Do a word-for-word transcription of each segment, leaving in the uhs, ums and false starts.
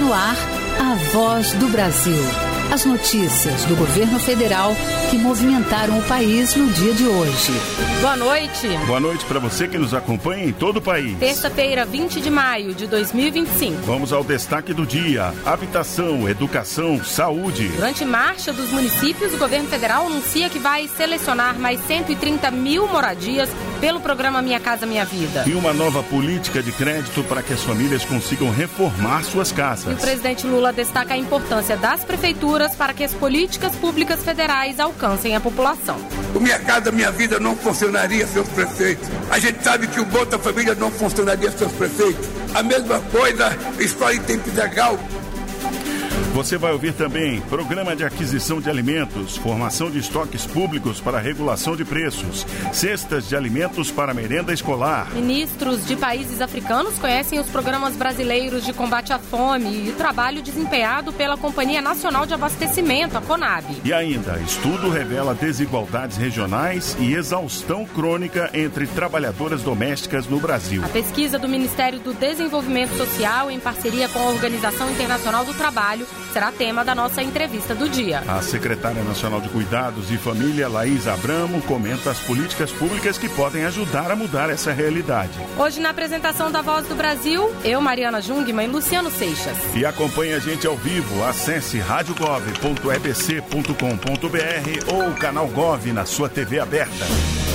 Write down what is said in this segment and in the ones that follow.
no ar, a Voz do Brasil. As notícias do governo federal que movimentaram o país no dia de hoje. Boa noite. Boa noite para você que nos acompanha em todo o país. Terça-feira, vinte de maio de dois mil e vinte e cinco. Vamos ao destaque do dia: habitação, educação, saúde. Durante marcha dos municípios, o governo federal anuncia que vai selecionar mais cento e trinta mil moradias pelo programa Minha Casa Minha Vida. E uma nova política de crédito para que as famílias consigam reformar suas casas. E o presidente Lula destaca a importância das prefeituras para que as políticas públicas federais alcancem a população. O Minha Casa Minha Vida não funcionaria sem os prefeitos. A gente sabe que o Bolsa Família não funcionaria sem os prefeitos. A mesma coisa, escola em tempo integral. Você vai ouvir também programa de aquisição de alimentos, formação de estoques públicos para regulação de preços, cestas de alimentos para merenda escolar. Ministros de países africanos conhecem os programas brasileiros de combate à fome e o trabalho desempenhado pela Companhia Nacional de Abastecimento, a CONAB. E ainda, estudo revela desigualdades regionais e exaustão crônica entre trabalhadoras domésticas no Brasil. A pesquisa do Ministério do Desenvolvimento Social, em parceria com a Organização Internacional do Trabalho, será tema da nossa entrevista do dia. A secretária nacional de Cuidados e Família, Laís Abramo, comenta as políticas públicas que podem ajudar a mudar essa realidade. Hoje, na apresentação da Voz do Brasil, eu, Mariana Jungmann e Luciano Seixas. E acompanhe a gente ao vivo. Acesse rádio gov ponto e b c ponto com ponto b r ou o canal Gov na sua T V aberta.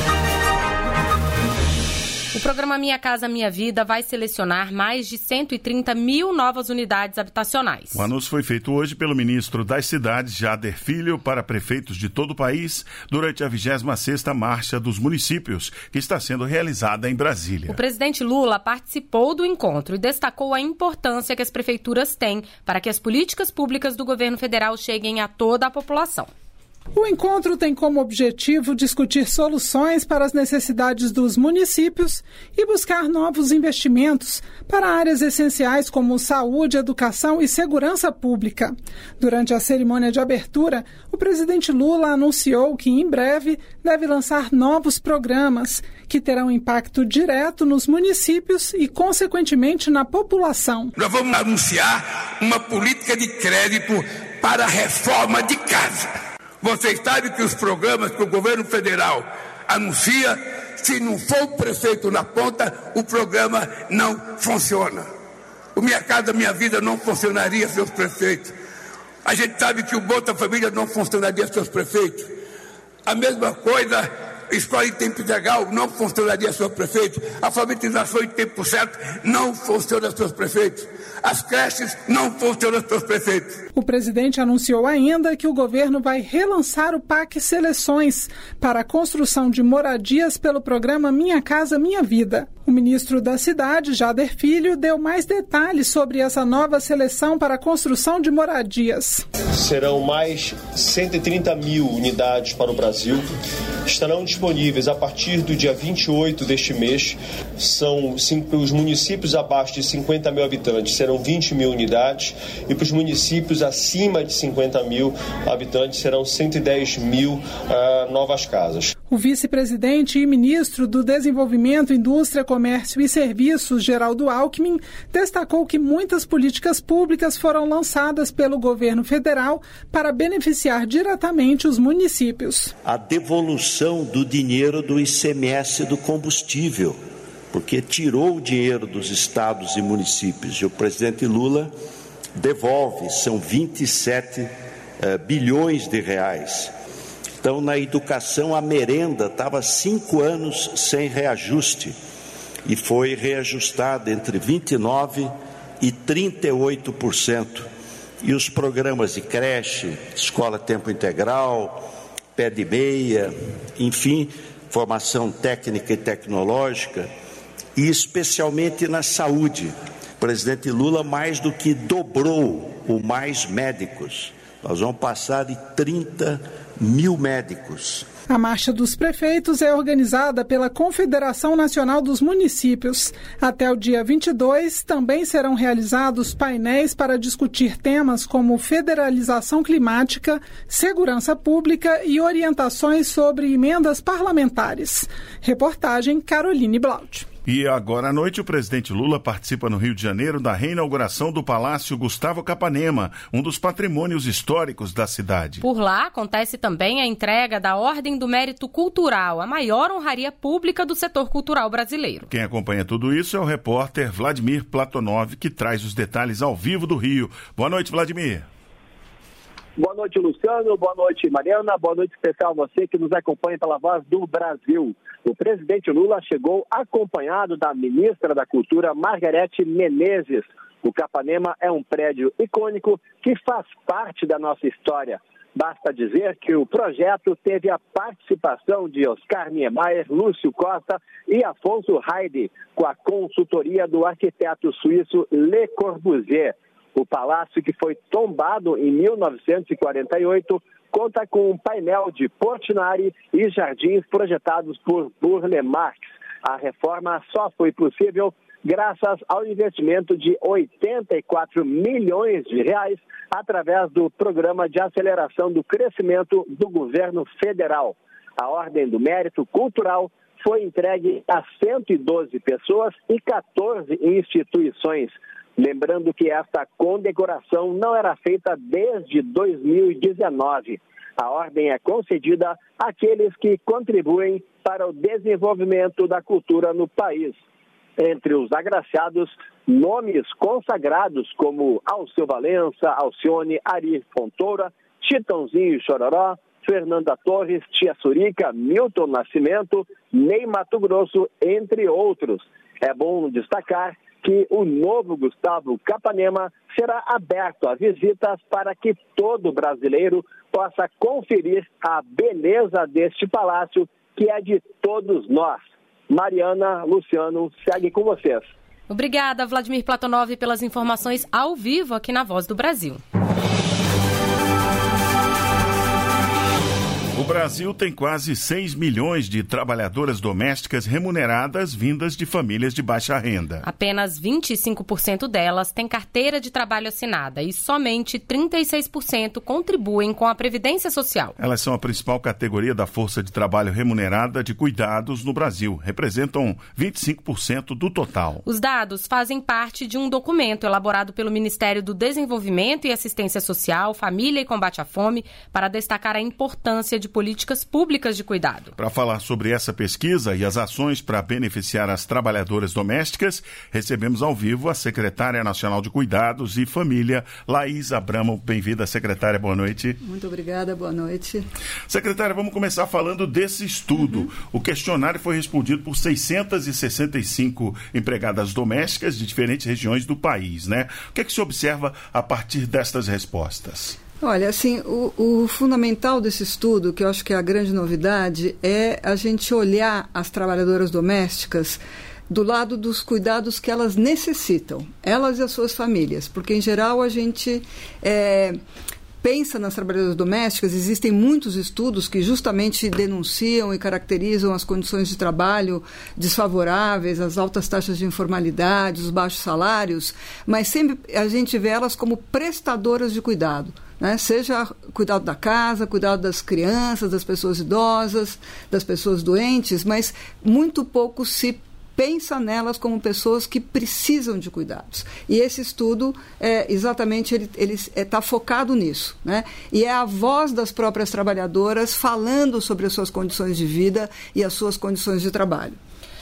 O programa Minha Casa Minha Vida vai selecionar mais de cento e trinta mil novas unidades habitacionais. O anúncio foi feito hoje pelo ministro das Cidades, Jader Filho, para prefeitos de todo o país, durante a vigésima sexta Marcha dos Municípios, que está sendo realizada em Brasília. O presidente Lula participou do encontro e destacou a importância que as prefeituras têm para que as políticas públicas do governo federal cheguem a toda a população. O encontro tem como objetivo discutir soluções para as necessidades dos municípios e buscar novos investimentos para áreas essenciais como saúde, educação e segurança pública. Durante a cerimônia de abertura, o presidente Lula anunciou que, em breve, deve lançar novos programas que terão impacto direto nos municípios e, consequentemente, na população. Nós vamos anunciar uma política de crédito para a reforma de casa. Vocês sabem que os programas que o governo federal anuncia, se não for o prefeito na ponta, o programa não funciona. O Minha Casa Minha Vida não funcionaria sem os prefeitos. A gente sabe que o Bolsa Família não funcionaria sem os prefeitos. A mesma coisa, escola em tempo integral não funcionaria sem os prefeitos. A alfabetização em tempo certo não funciona sem os prefeitos. As creches não funcionam sem os prefeitos. O presidente anunciou ainda que o governo vai relançar o P A C Seleções para a construção de moradias pelo programa Minha Casa Minha Vida. O ministro da Cidade, Jader Filho, deu mais detalhes sobre essa nova seleção para a construção de moradias. Serão mais cento e trinta mil unidades para o Brasil. Estarão disponíveis a partir do dia vinte e oito deste mês. São cinco, os municípios abaixo de cinquenta mil habitantes serão vinte mil unidades e para os municípios acima de cinquenta mil habitantes serão cento e dez mil uh, novas casas. O vice-presidente e ministro do Desenvolvimento, Indústria, Comércio e Serviços, Geraldo Alckmin, destacou que muitas políticas públicas foram lançadas pelo governo federal para beneficiar diretamente os municípios. A devolução do dinheiro do I C M S do combustível, porque tirou o dinheiro dos estados e municípios e o presidente Lula devolve, são vinte e sete uh, bilhões de reais. Então, na educação, a merenda estava cinco anos sem reajuste e foi reajustada entre vinte e nove por cento e trinta e oito por cento. E os programas de creche, escola tempo integral, pé de meia, enfim, formação técnica e tecnológica, e especialmente na saúde. O presidente Lula mais do que dobrou o Mais Médicos. Nós vamos passar de trinta mil médicos. A Marcha dos Prefeitos é organizada pela Confederação Nacional dos Municípios. Até o dia vinte e dois, também serão realizados painéis para discutir temas como federalização climática, segurança pública e orientações sobre emendas parlamentares. Reportagem Caroline Blaut. E agora à noite o presidente Lula participa no Rio de Janeiro da reinauguração do Palácio Gustavo Capanema, um dos patrimônios históricos da cidade. Por lá acontece também a entrega da Ordem do Mérito Cultural, a maior honraria pública do setor cultural brasileiro. Quem acompanha tudo isso é o repórter Vladimir Platonov, que traz os detalhes ao vivo do Rio. Boa noite, Vladimir. Boa noite, Luciano. Boa noite, Mariana. Boa noite especial a você que nos acompanha pela Voz do Brasil. O presidente Lula chegou acompanhado da ministra da Cultura, Margarete Menezes. O Capanema é um prédio icônico que faz parte da nossa história. Basta dizer que o projeto teve a participação de Oscar Niemeyer, Lúcio Costa e Afonso Heide, com a consultoria do arquiteto suíço Le Corbusier. O palácio, que foi tombado em mil novecentos e quarenta e oito, conta com um painel de Portinari e jardins projetados por Burle Marx. A reforma só foi possível graças ao investimento de oitenta e quatro milhões de reais através do Programa de Aceleração do Crescimento do Governo Federal. A Ordem do Mérito Cultural foi entregue a cento e doze pessoas e quatorze instituições. Lembrando que esta condecoração não era feita desde dois mil e dezenove. A ordem é concedida àqueles que contribuem para o desenvolvimento da cultura no país. Entre os agraciados, nomes consagrados como Alceu Valença, Alcione, Ari Fontoura, Chitãozinho e Chororó, Fernanda Torres, Tia Surica, Milton Nascimento, Ney Matogrosso, entre outros. É bom destacar que o novo Gustavo Capanema será aberto a visitas para que todo brasileiro possa conferir a beleza deste palácio, que é de todos nós. Mariana, Luciano, segue com vocês. Obrigada, Vladimir Platonov, pelas informações ao vivo aqui na Voz do Brasil. O Brasil tem quase seis milhões de trabalhadoras domésticas remuneradas vindas de famílias de baixa renda. Apenas vinte e cinco por cento delas têm carteira de trabalho assinada e somente trinta e seis por cento contribuem com a Previdência Social. Elas são a principal categoria da força de trabalho remunerada de cuidados no Brasil. Representam vinte e cinco por cento do total. Os dados fazem parte de um documento elaborado pelo Ministério do Desenvolvimento e Assistência Social, Família e Combate à Fome, para destacar a importância de políticas públicas de cuidado. Para falar sobre essa pesquisa e as ações para beneficiar as trabalhadoras domésticas, recebemos ao vivo a secretária nacional de Cuidados e Família, Laís Abramo. Bem-vinda, secretária, boa noite. Muito obrigada, boa noite. Secretária, vamos começar falando desse estudo. Uhum. O questionário foi respondido por seiscentas e sessenta e cinco empregadas domésticas de diferentes regiões do país, né? O que é que se observa a partir destas respostas? Olha, assim, o, o fundamental desse estudo, que eu acho que é a grande novidade, é a gente olhar as trabalhadoras domésticas do lado dos cuidados que elas necessitam, elas e as suas famílias, porque, em geral, a gente é, pensa nas trabalhadoras domésticas, existem muitos estudos que justamente denunciam e caracterizam as condições de trabalho desfavoráveis, as altas taxas de informalidade, os baixos salários, mas sempre a gente vê elas como prestadoras de cuidado. Né? Seja cuidado da casa, cuidado das crianças, das pessoas idosas, das pessoas doentes, mas muito pouco se pensa nelas como pessoas que precisam de cuidados. E esse estudo, é, exatamente, ele ele está focado nisso. Né? E é a voz das próprias trabalhadoras falando sobre as suas condições de vida e as suas condições de trabalho.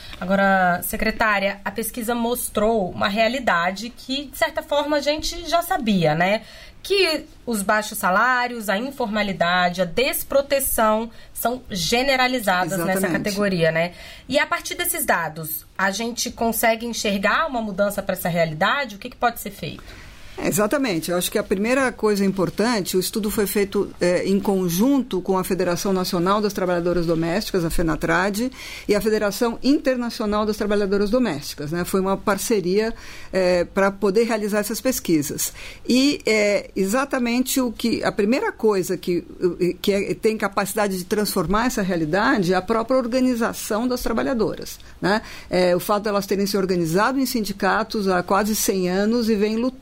Agora, secretária, a pesquisa mostrou uma realidade que, de certa forma, a gente já sabia, né? Que os baixos salários, a informalidade, a desproteção são generalizadas Exatamente. Nessa categoria, né? E a partir desses dados, a gente consegue enxergar uma mudança para essa realidade? O que, que pode ser feito? É, exatamente. Eu acho que a primeira coisa importante, o estudo foi feito é, em conjunto com a Federação Nacional das Trabalhadoras Domésticas, a FENATRAD, e a Federação Internacional das Trabalhadoras Domésticas. Né? Foi uma parceria é, para poder realizar essas pesquisas. E é, exatamente o que a primeira coisa que, que é, tem capacidade de transformar essa realidade é a própria organização das trabalhadoras. Né? É, o fato de elas terem se organizado em sindicatos há quase cem anos e vem lutando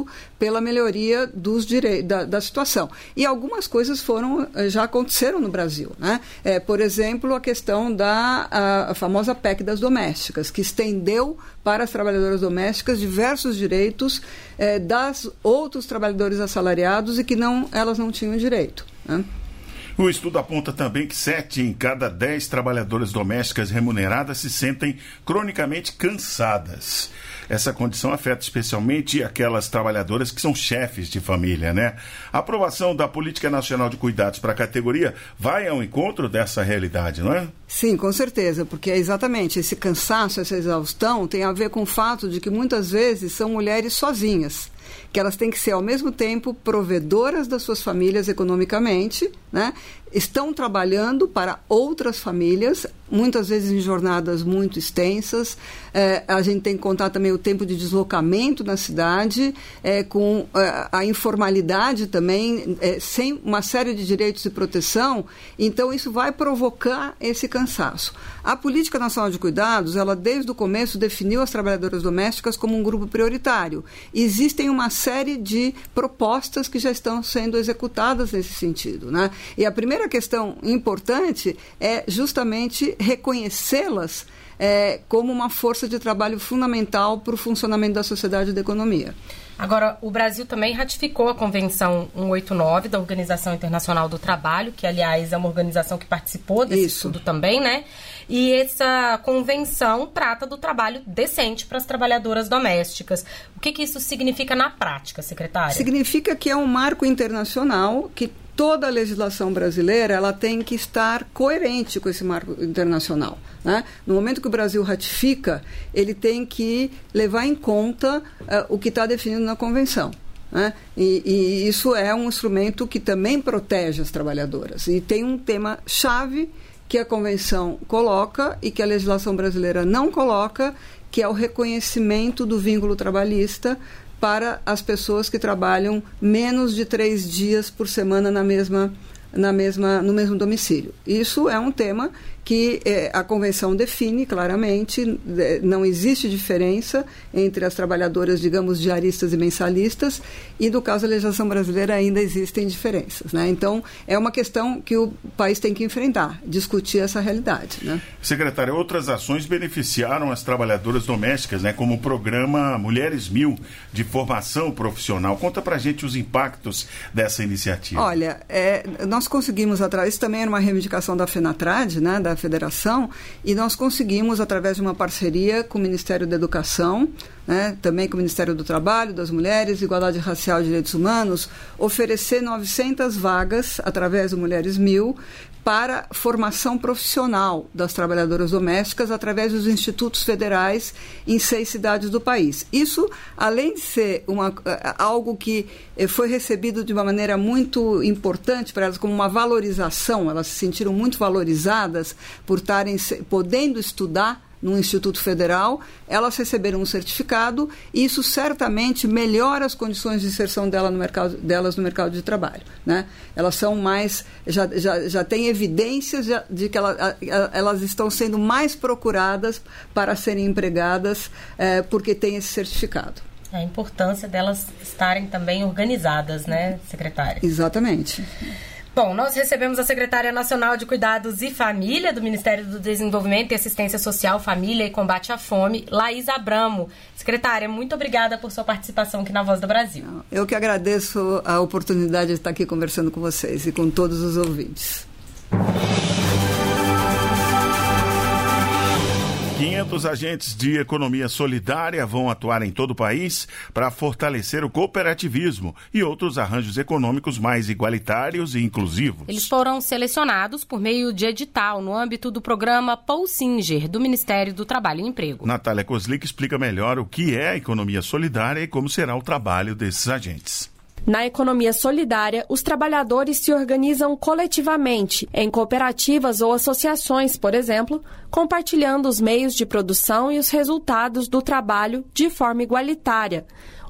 lutando pela melhoria dos direi- da, da situação. E algumas coisas foram, já aconteceram no Brasil, né? É, por exemplo, a questão da a, a famosa P E C das domésticas, que estendeu para as trabalhadoras domésticas diversos direitos é, das outros trabalhadores assalariados e que não, elas não tinham direito, né? O estudo aponta também que sete em cada dez trabalhadoras domésticas remuneradas se sentem cronicamente cansadas. Essa condição afeta especialmente aquelas trabalhadoras que são chefes de família, né? A aprovação da Política Nacional de Cuidados para a categoria vai ao encontro dessa realidade, não é? Sim, com certeza, porque é exatamente esse cansaço, essa exaustão tem a ver com o fato de que muitas vezes são mulheres sozinhas, que elas têm que ser, ao mesmo tempo, provedoras das suas famílias economicamente, né? Estão trabalhando para outras famílias, muitas vezes em jornadas muito extensas. É, a gente tem que contar também o tempo de deslocamento na cidade, é, com é, a informalidade também, é, sem uma série de direitos de proteção. Então, isso vai provocar esse cansaço. A Política Nacional de Cuidados, ela desde o começo definiu as trabalhadoras domésticas como um grupo prioritário. Existem uma série de propostas que já estão sendo executadas nesse sentido, né? E a primeira questão importante é justamente reconhecê-las é, como uma força de trabalho fundamental para o funcionamento da sociedade e da economia. Agora, o Brasil também ratificou a Convenção cento e oitenta e nove da Organização Internacional do Trabalho, que, aliás, é uma organização que participou desse Isso. estudo também, né? E essa convenção trata do trabalho decente para as trabalhadoras domésticas. O que, que isso significa na prática, secretária? Significa que é um marco internacional que toda a legislação brasileira ela tem que estar coerente com esse marco internacional, né? No momento que o Brasil ratifica, ele tem que levar em conta uh, o que está definido na Convenção, né? E, e isso é um instrumento que também protege as trabalhadoras. E tem um tema-chave que a Convenção coloca e que a legislação brasileira não coloca, que é o reconhecimento do vínculo trabalhista para as pessoas que trabalham menos de três dias por semana na mesma, na mesma, no mesmo domicílio. Isso é um tema que eh, a Convenção define claramente, eh, não existe diferença entre as trabalhadoras, digamos, diaristas e mensalistas, e no caso da legislação brasileira ainda existem diferenças, né? Então, é uma questão que o país tem que enfrentar, discutir essa realidade, né? Secretária, outras ações beneficiaram as trabalhadoras domésticas, né? Como o programa Mulheres Mil, de formação profissional. Conta pra gente os impactos dessa iniciativa. Olha, é, nós conseguimos, através, isso também era uma reivindicação da FENATRAD, né? Da Federação, e nós conseguimos, através de uma parceria com o Ministério da Educação, né, também com o Ministério do Trabalho, das Mulheres, Igualdade Racial e Direitos Humanos, oferecer novecentas vagas, através do Mulheres Mil, para formação profissional das trabalhadoras domésticas através dos institutos federais em seis cidades do país. Isso, além de ser uma, algo que foi recebido de uma maneira muito importante para elas, como uma valorização, elas se sentiram muito valorizadas por estarem podendo estudar no Instituto Federal, elas receberam um certificado e isso certamente melhora as condições de inserção dela no mercado, delas no mercado de trabalho, né? Elas são mais, já, já, já têm evidências de, de que ela, a, elas estão sendo mais procuradas para serem empregadas eh, porque têm esse certificado. A importância delas estarem também organizadas, né, secretária? Exatamente. Bom, nós recebemos a secretária nacional de Cuidados e Família do Ministério do Desenvolvimento e Assistência Social, Família e Combate à Fome, Laís Abramo. Secretária, muito obrigada por sua participação aqui na Voz do Brasil. Eu que agradeço a oportunidade de estar aqui conversando com vocês e com todos os ouvintes. quinhentos agentes de economia solidária vão atuar em todo o país para fortalecer o cooperativismo e outros arranjos econômicos mais igualitários e inclusivos. Eles foram selecionados por meio de edital no âmbito do programa Pousinger, do Ministério do Trabalho e Emprego. Natália Kozlik explica melhor o que é a economia solidária e como será o trabalho desses agentes. Na economia solidária, os trabalhadores se organizam coletivamente, em cooperativas ou associações, por exemplo, compartilhando os meios de produção e os resultados do trabalho de forma igualitária.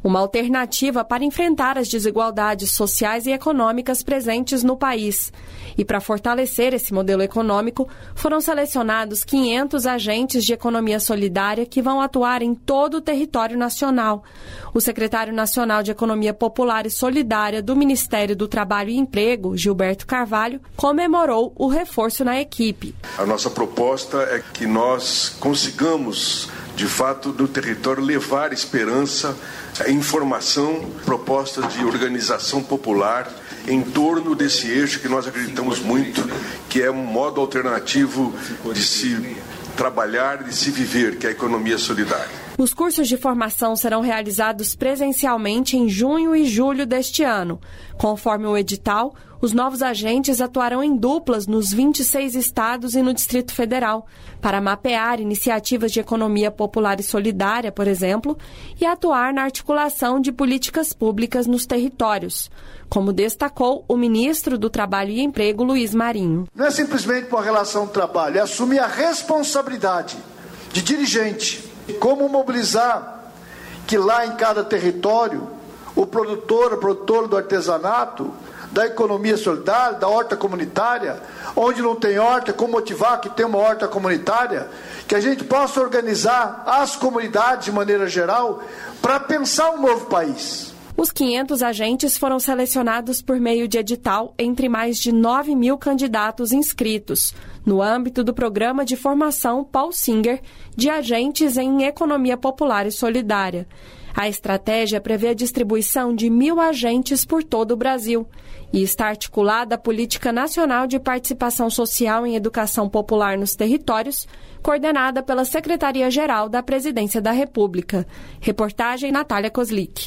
uma alternativa para enfrentar as desigualdades sociais e econômicas presentes no país. E para fortalecer esse modelo econômico, foram selecionados quinhentos agentes de economia solidária que vão atuar em todo o território nacional. O secretário nacional de Economia Popular e Solidária do Ministério do Trabalho e Emprego, Gilberto Carvalho, comemorou o reforço na equipe. A nossa proposta é que nós consigamos, de fato, do território levar esperança, informação, proposta de organização popular em torno desse eixo que nós acreditamos muito, que é um modo alternativo de se trabalhar, de se viver, que é a economia solidária. Os cursos de formação serão realizados presencialmente em junho e julho deste ano. Conforme o edital, os novos agentes atuarão em duplas nos vinte e seis estados e no Distrito Federal, para mapear iniciativas de economia popular e solidária, por exemplo, e atuar na articulação de políticas públicas nos territórios, como destacou o ministro do Trabalho e Emprego, Luiz Marinho. Não é simplesmente uma relação de trabalho, é assumir a responsabilidade de dirigente, como mobilizar que lá em cada território o produtor, a produtora do artesanato, da economia solidária, da horta comunitária, onde não tem horta, como motivar que tem uma horta comunitária, que a gente possa organizar as comunidades de maneira geral para pensar um novo país. Os quinhentos agentes foram selecionados por meio de edital entre mais de nove mil candidatos inscritos, no âmbito do Programa de Formação Paul Singer de Agentes em Economia Popular e Solidária. A estratégia prevê a distribuição de mil agentes por todo o Brasil e está articulada a Política Nacional de Participação Social em Educação Popular nos Territórios, coordenada pela Secretaria-Geral da Presidência da República. Reportagem Natália Kozlik.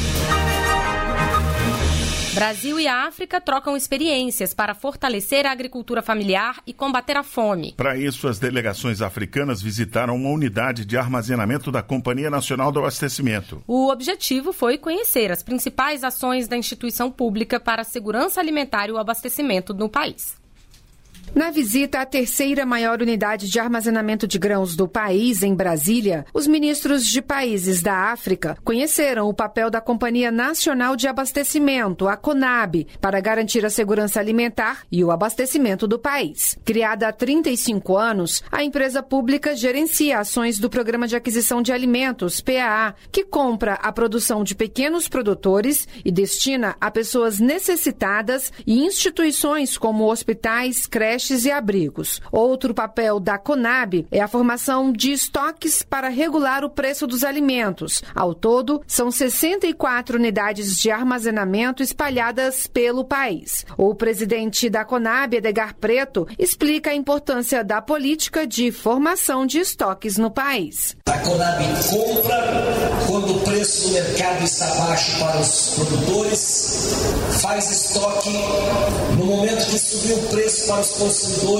Brasil e África trocam experiências para fortalecer a agricultura familiar e combater a fome. Para isso, as delegações africanas visitaram uma unidade de armazenamento da Companhia Nacional do Abastecimento. O objetivo foi conhecer as principais ações da instituição pública para a segurança alimentar e o abastecimento no país. Na visita à terceira maior unidade de armazenamento de grãos do país, em Brasília, os ministros de países da África conheceram o papel da Companhia Nacional de Abastecimento, a CONAB, para garantir a segurança alimentar e o abastecimento do país. Criada há trinta e cinco anos, a empresa pública gerencia ações do Programa de Aquisição de Alimentos, P A A, que compra a produção de pequenos produtores e destina a pessoas necessitadas e instituições como hospitais, creches e abrigos. Outro papel da CONAB é a formação de estoques para regular o preço dos alimentos. Ao todo, são sessenta e quatro unidades de armazenamento espalhadas pelo país. O presidente da CONAB, Edgar Preto, explica a importância da política de formação de estoques no país. A CONAB compra quando o preço do mercado está baixo para os produtores, faz estoque no momento que subiu o preço para os consumidores.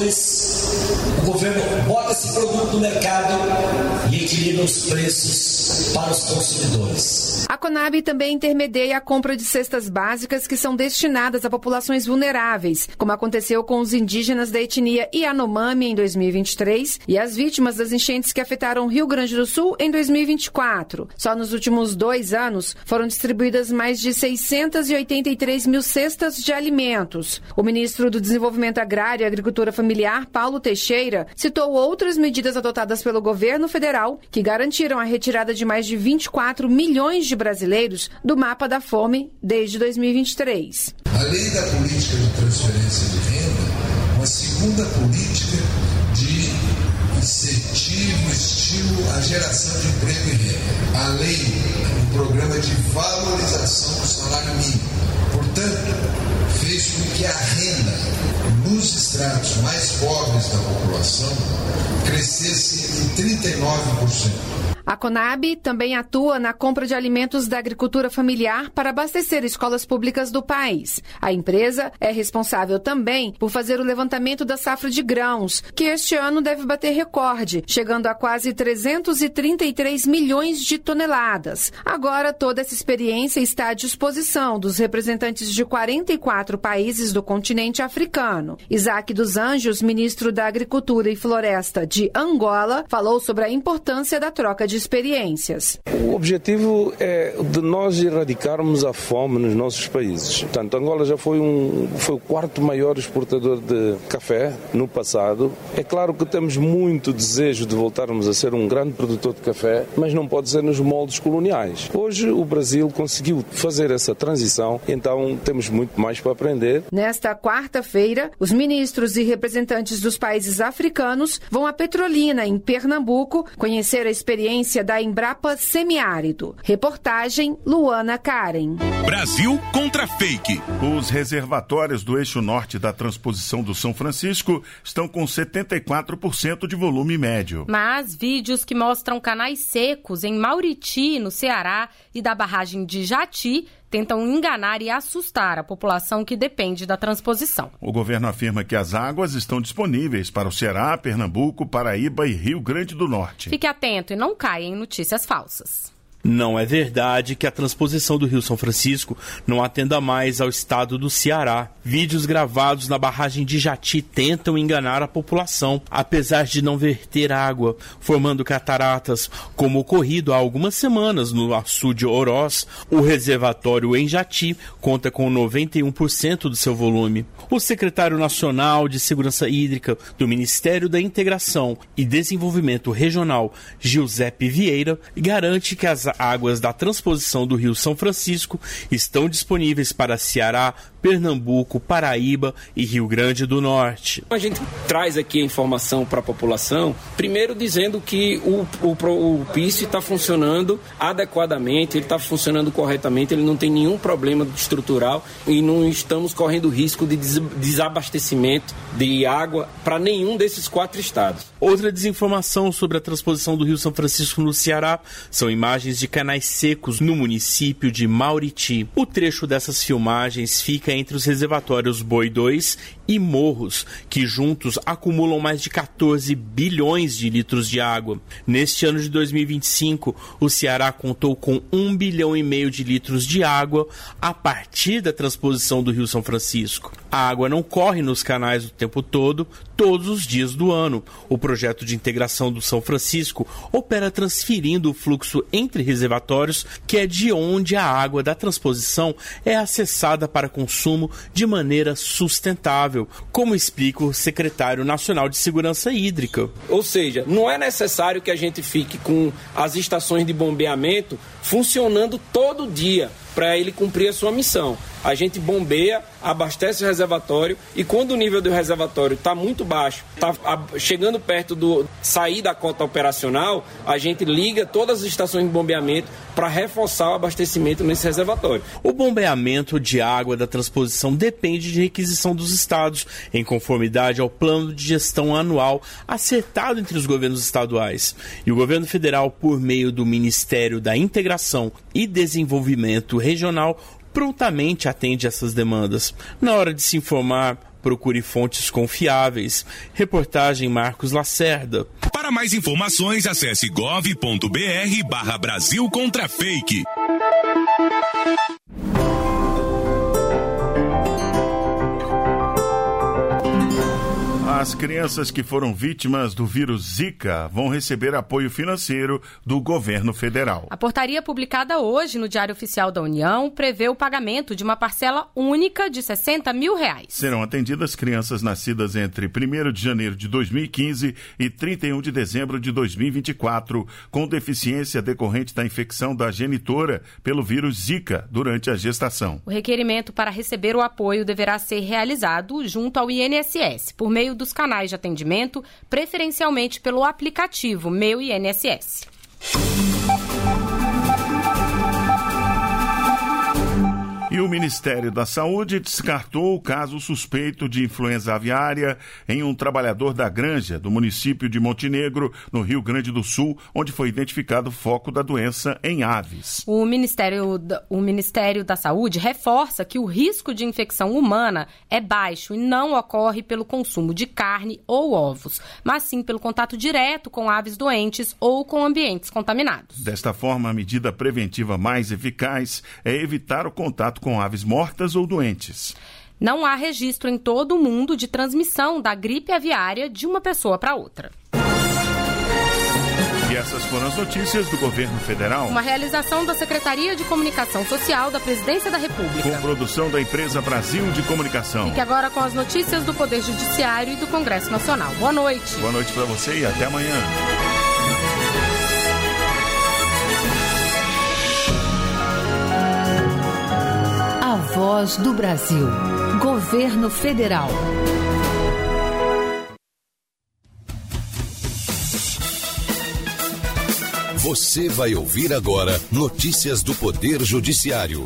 O governo bota esse produto no mercado e equilibra os preços para os consumidores. A CONAB também intermedia a compra de cestas básicas que são destinadas a populações vulneráveis, como aconteceu com os indígenas da etnia Yanomami em dois mil e vinte e três e as vítimas das enchentes que afetaram o Rio Grande do Sul em dois mil e vinte e quatro. Só nos últimos dois anos foram distribuídas mais de seiscentas e oitenta e três mil cestas de alimentos. O ministro do Desenvolvimento Agrário e Agricultura Familiar, Paulo Teixeira, citou outras medidas adotadas pelo governo federal que garantiram a retirada de mais de vinte e quatro milhões de brasileiros do mapa da fome desde dois mil e vinte e três. Além da política de transferência de renda, uma segunda política de incentivo, estímulo à geração de emprego e renda. Além do programa de valorização do salário mínimo. Portanto, fez com que a renda nos estratos mais pobres da população crescesse em trinta e nove por cento. A CONAB também atua na compra de alimentos da agricultura familiar para abastecer escolas públicas do país. A empresa é responsável também por fazer o levantamento da safra de grãos, que este ano deve bater recorde, chegando a quase trezentos e trinta e três milhões de toneladas. Agora, toda essa experiência está à disposição dos representantes de quarenta e quatro países do continente africano. Isaac Isaac dos Anjos, ministro da Agricultura e Floresta de Angola, falou sobre a importância da troca de experiências. O objetivo é de nós erradicarmos a fome nos nossos países. Portanto, Angola já foi, um, foi o quarto maior exportador de café no passado. É claro que temos muito desejo de voltarmos a ser um grande produtor de café, mas não pode ser nos moldes coloniais. Hoje o Brasil conseguiu fazer essa transição, então temos muito mais para aprender. Nesta quarta-feira, os ministros e representantes dos países africanos vão a Petrolina, em Pernambuco, conhecer a experiência da Embrapa Semiárido. Reportagem Luana Karen. Brasil contra fake. Os reservatórios do eixo norte da transposição do São Francisco estão com setenta e quatro por cento de volume médio. Mas vídeos que mostram canais secos em Mauriti, no Ceará, e da barragem de Jati tentam enganar e assustar a população que depende da transposição. O governo afirma que as águas estão disponíveis para o Ceará, Pernambuco, Paraíba e Rio Grande do Norte. Fique atento e não caia em notícias falsas. Não é verdade que a transposição do Rio São Francisco não atenda mais ao estado do Ceará. Vídeos gravados na barragem de Jati tentam enganar a população, apesar de não verter água, formando cataratas, como ocorrido há algumas semanas no açude Oroz. O reservatório em Jati conta com noventa e um por cento do seu volume. O secretário nacional de Segurança Hídrica do Ministério da Integração e Desenvolvimento Regional, Giuseppe Vieira, garante que as águas da transposição do Rio São Francisco estão disponíveis para Ceará, Pernambuco, Paraíba e Rio Grande do Norte. A gente traz aqui a informação para a população, primeiro dizendo que o, o, o P I S está funcionando adequadamente, ele está funcionando corretamente, ele não tem nenhum problema estrutural e não estamos correndo risco de desabastecimento de água para nenhum desses quatro estados. Outra desinformação sobre a transposição do Rio São Francisco no Ceará são imagens de canais secos no município de Mauriti. O trecho dessas filmagens fica entre os reservatórios Boi dois e Morros, que juntos acumulam mais de quatorze bilhões de litros de água. Neste ano de dois mil e vinte e cinco, o Ceará contou com um bilhão e meio de litros de água a partir da transposição do Rio São Francisco. A água não corre nos canais o tempo todo, todos os dias do ano. O projeto de integração do São Francisco opera transferindo o fluxo entre reservatórios, que é de onde a água da transposição é acessada para consumo de maneira sustentável, como explica o secretário nacional de Segurança Hídrica. Ou seja, não é necessário que a gente fique com as estações de bombeamento funcionando todo dia para ele cumprir a sua missão. A gente bombeia, abastece o reservatório e quando o nível do reservatório está muito baixo, está chegando perto do sair da cota operacional, a gente liga todas as estações de bombeamento para reforçar o abastecimento nesse reservatório. O bombeamento de água da transposição depende de requisição dos estados, em conformidade ao plano de gestão anual acertado entre os governos estaduais. E o governo federal, por meio do Ministério da Integração e Desenvolvimento Regional, prontamente atende essas demandas. Na hora de se informar, procure fontes confiáveis. Reportagem Marcos Lacerda. Para mais informações, acesse gov ponto br barra Brasil contra fake. As crianças que foram vítimas do vírus Zika vão receber apoio financeiro do governo federal. A portaria publicada hoje no Diário Oficial da União prevê o pagamento de uma parcela única de sessenta mil reais. Serão atendidas crianças nascidas entre primeiro de janeiro de dois mil e quinze e trinta e um de dezembro de dois mil e vinte e quatro, com deficiência decorrente da infecção da genitora pelo vírus Zika durante a gestação. O requerimento para receber o apoio deverá ser realizado junto ao I N S S, por meio dos canais de atendimento, preferencialmente pelo aplicativo Meu I N S S. E o Ministério da Saúde descartou o caso suspeito de influenza aviária em um trabalhador da granja do município de Montenegro, no Rio Grande do Sul, onde foi identificado o foco da doença em aves. O Ministério, o Ministério da Saúde reforça que o risco de infecção humana é baixo e não ocorre pelo consumo de carne ou ovos, mas sim pelo contato direto com aves doentes ou com ambientes contaminados. Desta forma, a medida preventiva mais eficaz é evitar o contato com aves mortas ou doentes. Não há registro em todo o mundo de transmissão da gripe aviária de uma pessoa para outra. E essas foram as notícias do governo federal. Uma realização da Secretaria de Comunicação Social da Presidência da República. Com produção da empresa Brasil de Comunicação. Fique agora com as notícias do Poder Judiciário e do Congresso Nacional. Boa noite. Boa noite para você e até amanhã. A Voz do Brasil. Governo Federal. Você vai ouvir agora notícias do Poder Judiciário.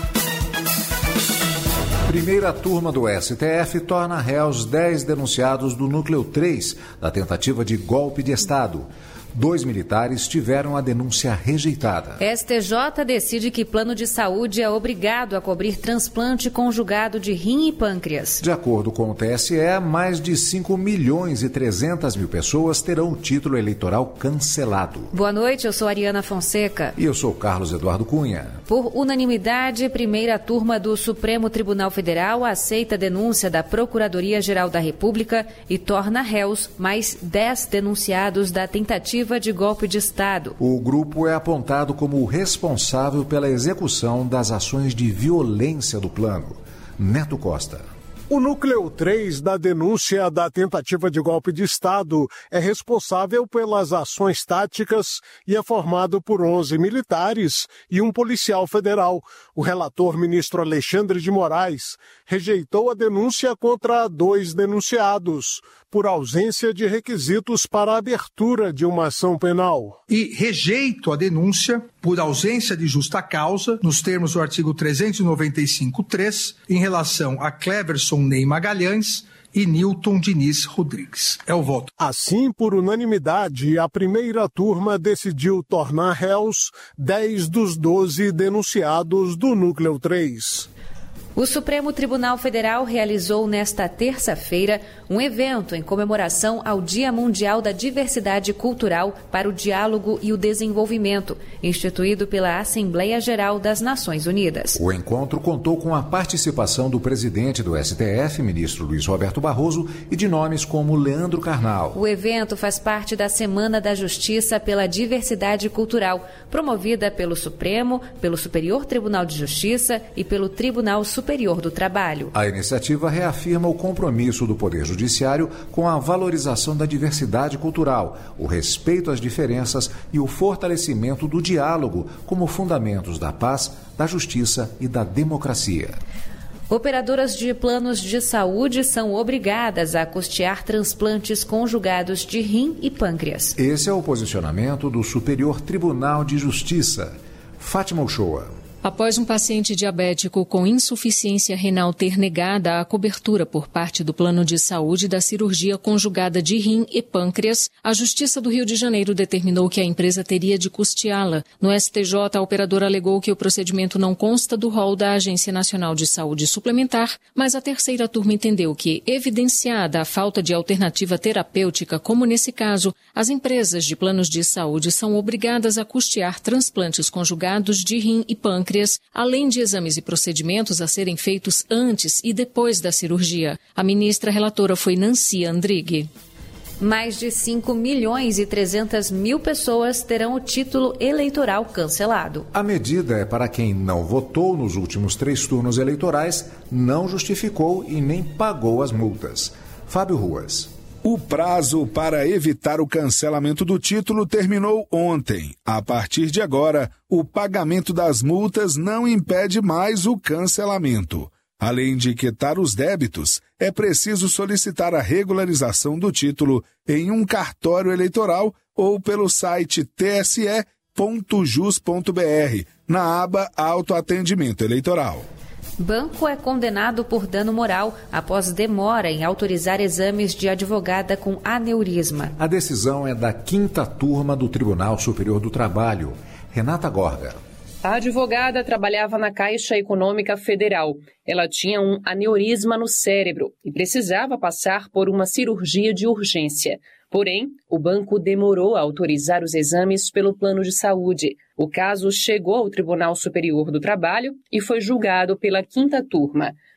Primeira turma do S T F torna réus dez denunciados do Núcleo três da tentativa de golpe de Estado. Dois militares tiveram a denúncia rejeitada. S T J decide que plano de saúde é obrigado a cobrir transplante conjugado de rim e pâncreas. De acordo com o T S E, mais de cinco milhões e trezentas mil pessoas terão o título eleitoral cancelado. Boa noite, eu sou Ariana Fonseca. E eu sou Carlos Eduardo Cunha. Por unanimidade, primeira turma do Supremo Tribunal Federal aceita a denúncia da Procuradoria-Geral da República e torna réus mais dez denunciados da tentativa de golpe de Estado. O grupo é apontado como o responsável pela execução das ações de violência do plano. Neto Costa. O Núcleo três da denúncia da tentativa de golpe de Estado é responsável pelas ações táticas e é formado por onze militares e um policial federal. O relator, ministro Alexandre de Moraes, rejeitou a denúncia contra dois denunciados, por ausência de requisitos para a abertura de uma ação penal. E rejeito a denúncia por ausência de justa causa, nos termos do artigo trezentos e noventa e cinco, três, em relação a Cleverson Ney Magalhães e Newton Diniz Rodrigues. É o voto. Assim, por unanimidade, a primeira turma decidiu tornar réus dez dos doze denunciados do Núcleo três. O Supremo Tribunal Federal realizou nesta terça-feira um evento em comemoração ao Dia Mundial da Diversidade Cultural para o Diálogo e o Desenvolvimento, instituído pela Assembleia Geral das Nações Unidas. O encontro contou com a participação do presidente do S T F, ministro Luiz Roberto Barroso, e de nomes como Leandro Carnal. O evento faz parte da Semana da Justiça pela Diversidade Cultural, promovida pelo Supremo, pelo Superior Tribunal de Justiça e pelo Tribunal Superior do Trabalho. A iniciativa reafirma o compromisso do Poder Judiciário com a valorização da diversidade cultural, o respeito às diferenças e o fortalecimento do diálogo como fundamentos da paz, da justiça e da democracia. Operadoras de planos de saúde são obrigadas a custear transplantes conjugados de rim e pâncreas. Esse é o posicionamento do Superior Tribunal de Justiça. Fátima Uchoa. Após um paciente diabético com insuficiência renal ter negada a cobertura por parte do plano de saúde da cirurgia conjugada de rim e pâncreas, a Justiça do Rio de Janeiro determinou que a empresa teria de custeá-la. No S T J, a operadora alegou que o procedimento não consta do rol da Agência Nacional de Saúde Suplementar, mas a terceira turma entendeu que, evidenciada a falta de alternativa terapêutica, como nesse caso, as empresas de planos de saúde são obrigadas a custear transplantes conjugados de rim e pâncreas, além de exames e procedimentos a serem feitos antes e depois da cirurgia. A ministra relatora foi Nancy Andrighi. Mais de cinco milhões e trezentas mil pessoas terão o título eleitoral cancelado. A medida é para quem não votou nos últimos três turnos eleitorais, não justificou e nem pagou as multas. Fábio Ruas. O prazo para evitar o cancelamento do título terminou ontem. A partir de agora, o pagamento das multas não impede mais o cancelamento. Além de quitar os débitos, é preciso solicitar a regularização do título em um cartório eleitoral ou pelo site t s e ponto jus ponto b r, na aba Autoatendimento Eleitoral. Banco é condenado por dano moral após demora em autorizar exames de advogada com aneurisma. A decisão é da quinta turma do Tribunal Superior do Trabalho. Renata Gorga. A advogada trabalhava na Caixa Econômica Federal. Ela tinha um aneurisma no cérebro e precisava passar por uma cirurgia de urgência. Porém, o banco demorou a autorizar os exames pelo plano de saúde. O caso chegou ao Tribunal Superior do Trabalho e foi julgado pela quinta turma.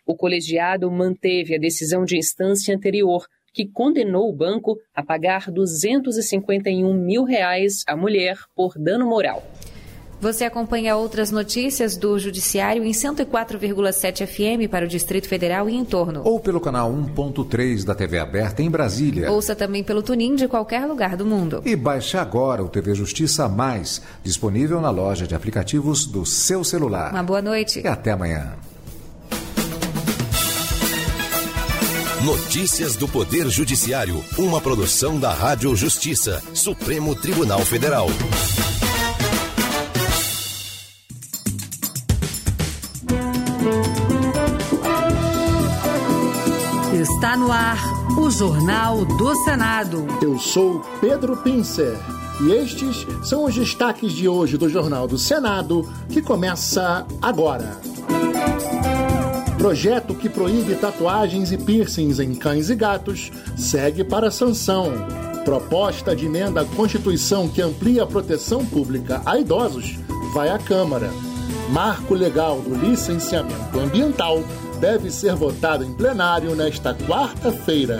O colegiado manteve a decisão de instância anterior, que condenou o banco a pagar duzentos e cinquenta e um mil reais à mulher por dano moral. Você acompanha outras notícias do Judiciário em cento e quatro vírgula sete F M para o Distrito Federal e em torno. Ou pelo canal um ponto três da T V aberta em Brasília. Ouça também pelo TuneIn de qualquer lugar do mundo. E baixe agora o T V Justiça Mais, disponível na loja de aplicativos do seu celular. Uma boa noite. E até amanhã. Notícias do Poder Judiciário, uma produção da Rádio Justiça, Supremo Tribunal Federal. Está no ar o Jornal do Senado. Eu sou Pedro Pincer e estes são os destaques de hoje do Jornal do Senado, que começa agora. Projeto que proíbe tatuagens e piercings em cães e gatos segue para sanção. Proposta de emenda à Constituição que amplia a proteção pública a idosos vai à Câmara. Marco legal do licenciamento ambiental deve ser votado em plenário nesta quarta-feira.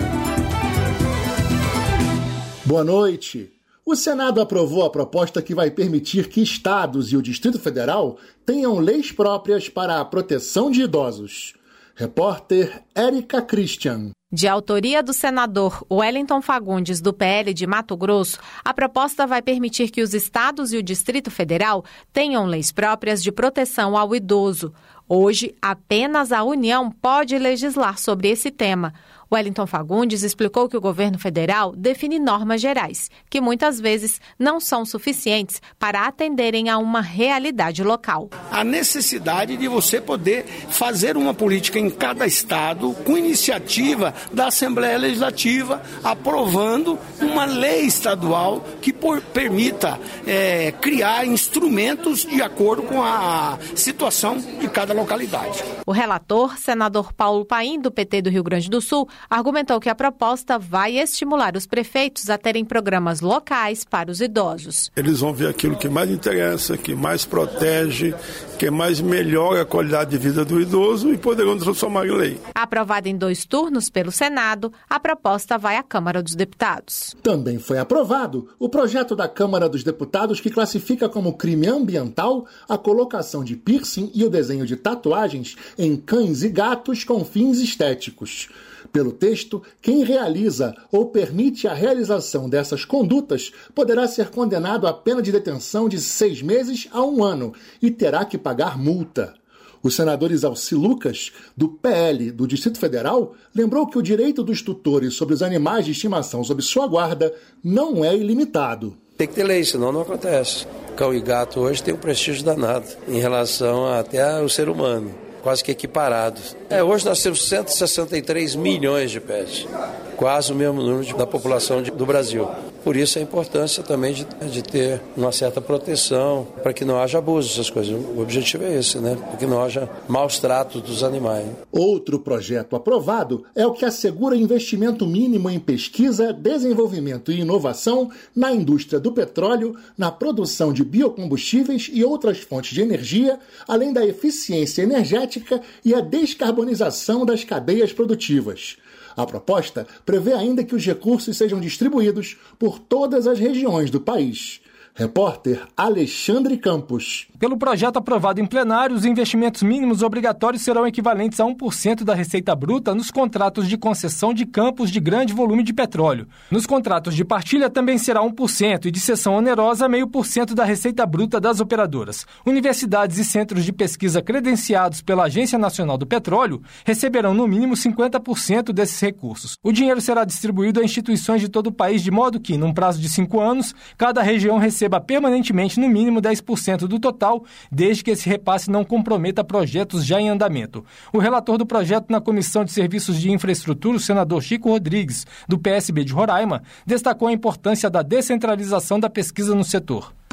Boa noite. O Senado aprovou a proposta que vai permitir que estados e o Distrito Federal tenham leis próprias para a proteção de idosos. Repórter Érica Christian. De autoria do senador Wellington Fagundes, do P L de Mato Grosso, a proposta vai permitir que os estados e o Distrito Federal tenham leis próprias de proteção ao idoso. Hoje, apenas a União pode legislar sobre esse tema. Wellington Fagundes explicou que o governo federal define normas gerais, que muitas vezes não são suficientes para atenderem a uma realidade local. A necessidade de você poder fazer uma política em cada estado com iniciativa da Assembleia Legislativa, aprovando uma lei estadual que por, permita é, criar instrumentos de acordo com a situação de cada localidade. O relator, senador Paulo Paim, do P T do Rio Grande do Sul, argumentou que a proposta vai estimular os prefeitos a terem programas locais para os idosos. Eles vão ver aquilo que mais interessa, que mais protege, que mais melhora a qualidade de vida do idoso e poderão transformar em lei. Aprovada em dois turnos pelo Senado, a proposta vai à Câmara dos Deputados. Também foi aprovado o projeto da Câmara dos Deputados que classifica como crime ambiental a colocação de piercing e o desenho de tatuagens em cães e gatos com fins estéticos. Pelo texto, quem realiza ou permite a realização dessas condutas poderá ser condenado a pena de detenção de seis meses a um ano e terá que pagar multa. O senador Isalci Lucas, do P L do Distrito Federal, lembrou que o direito dos tutores sobre os animais de estimação sob sua guarda não é ilimitado. Tem que ter lei, senão não acontece. Cão e gato hoje tem um prestígio danado em relação até ao ser humano, quase que equiparados. É, hoje nós temos cento e sessenta e três milhões de pets, quase o mesmo número da população de, do Brasil. Por isso a importância também de, de ter uma certa proteção para que não haja abuso dessas coisas. O objetivo é esse, né? Para que não haja maus tratos dos animais. Outro projeto aprovado é o que assegura investimento mínimo em pesquisa, desenvolvimento e inovação na indústria do petróleo, na produção de biocombustíveis e outras fontes de energia, além da eficiência energética e a descarbonização das cadeias produtivas. A proposta prevê ainda que os recursos sejam distribuídos por todas as regiões do país. Repórter Alexandre Campos. Pelo projeto aprovado em plenário, os investimentos mínimos obrigatórios serão equivalentes a um por cento da receita bruta nos contratos de concessão de campos de grande volume de petróleo. Nos contratos de partilha também será um por cento e de cessão onerosa zero vírgula cinco por cento da receita bruta das operadoras. Universidades e centros de pesquisa credenciados pela Agência Nacional do Petróleo receberão no mínimo cinquenta por cento desses recursos. O dinheiro será distribuído a instituições de todo o país de modo que, num prazo de cinco anos, cada região receba receba permanentemente no mínimo dez por cento do total, desde que esse repasse não comprometa projetos já em andamento. O relator do projeto na Comissão de Serviços de Infraestrutura, o senador Chico Rodrigues, do P S B de Roraima, destacou a importância da descentralização da pesquisa no setor.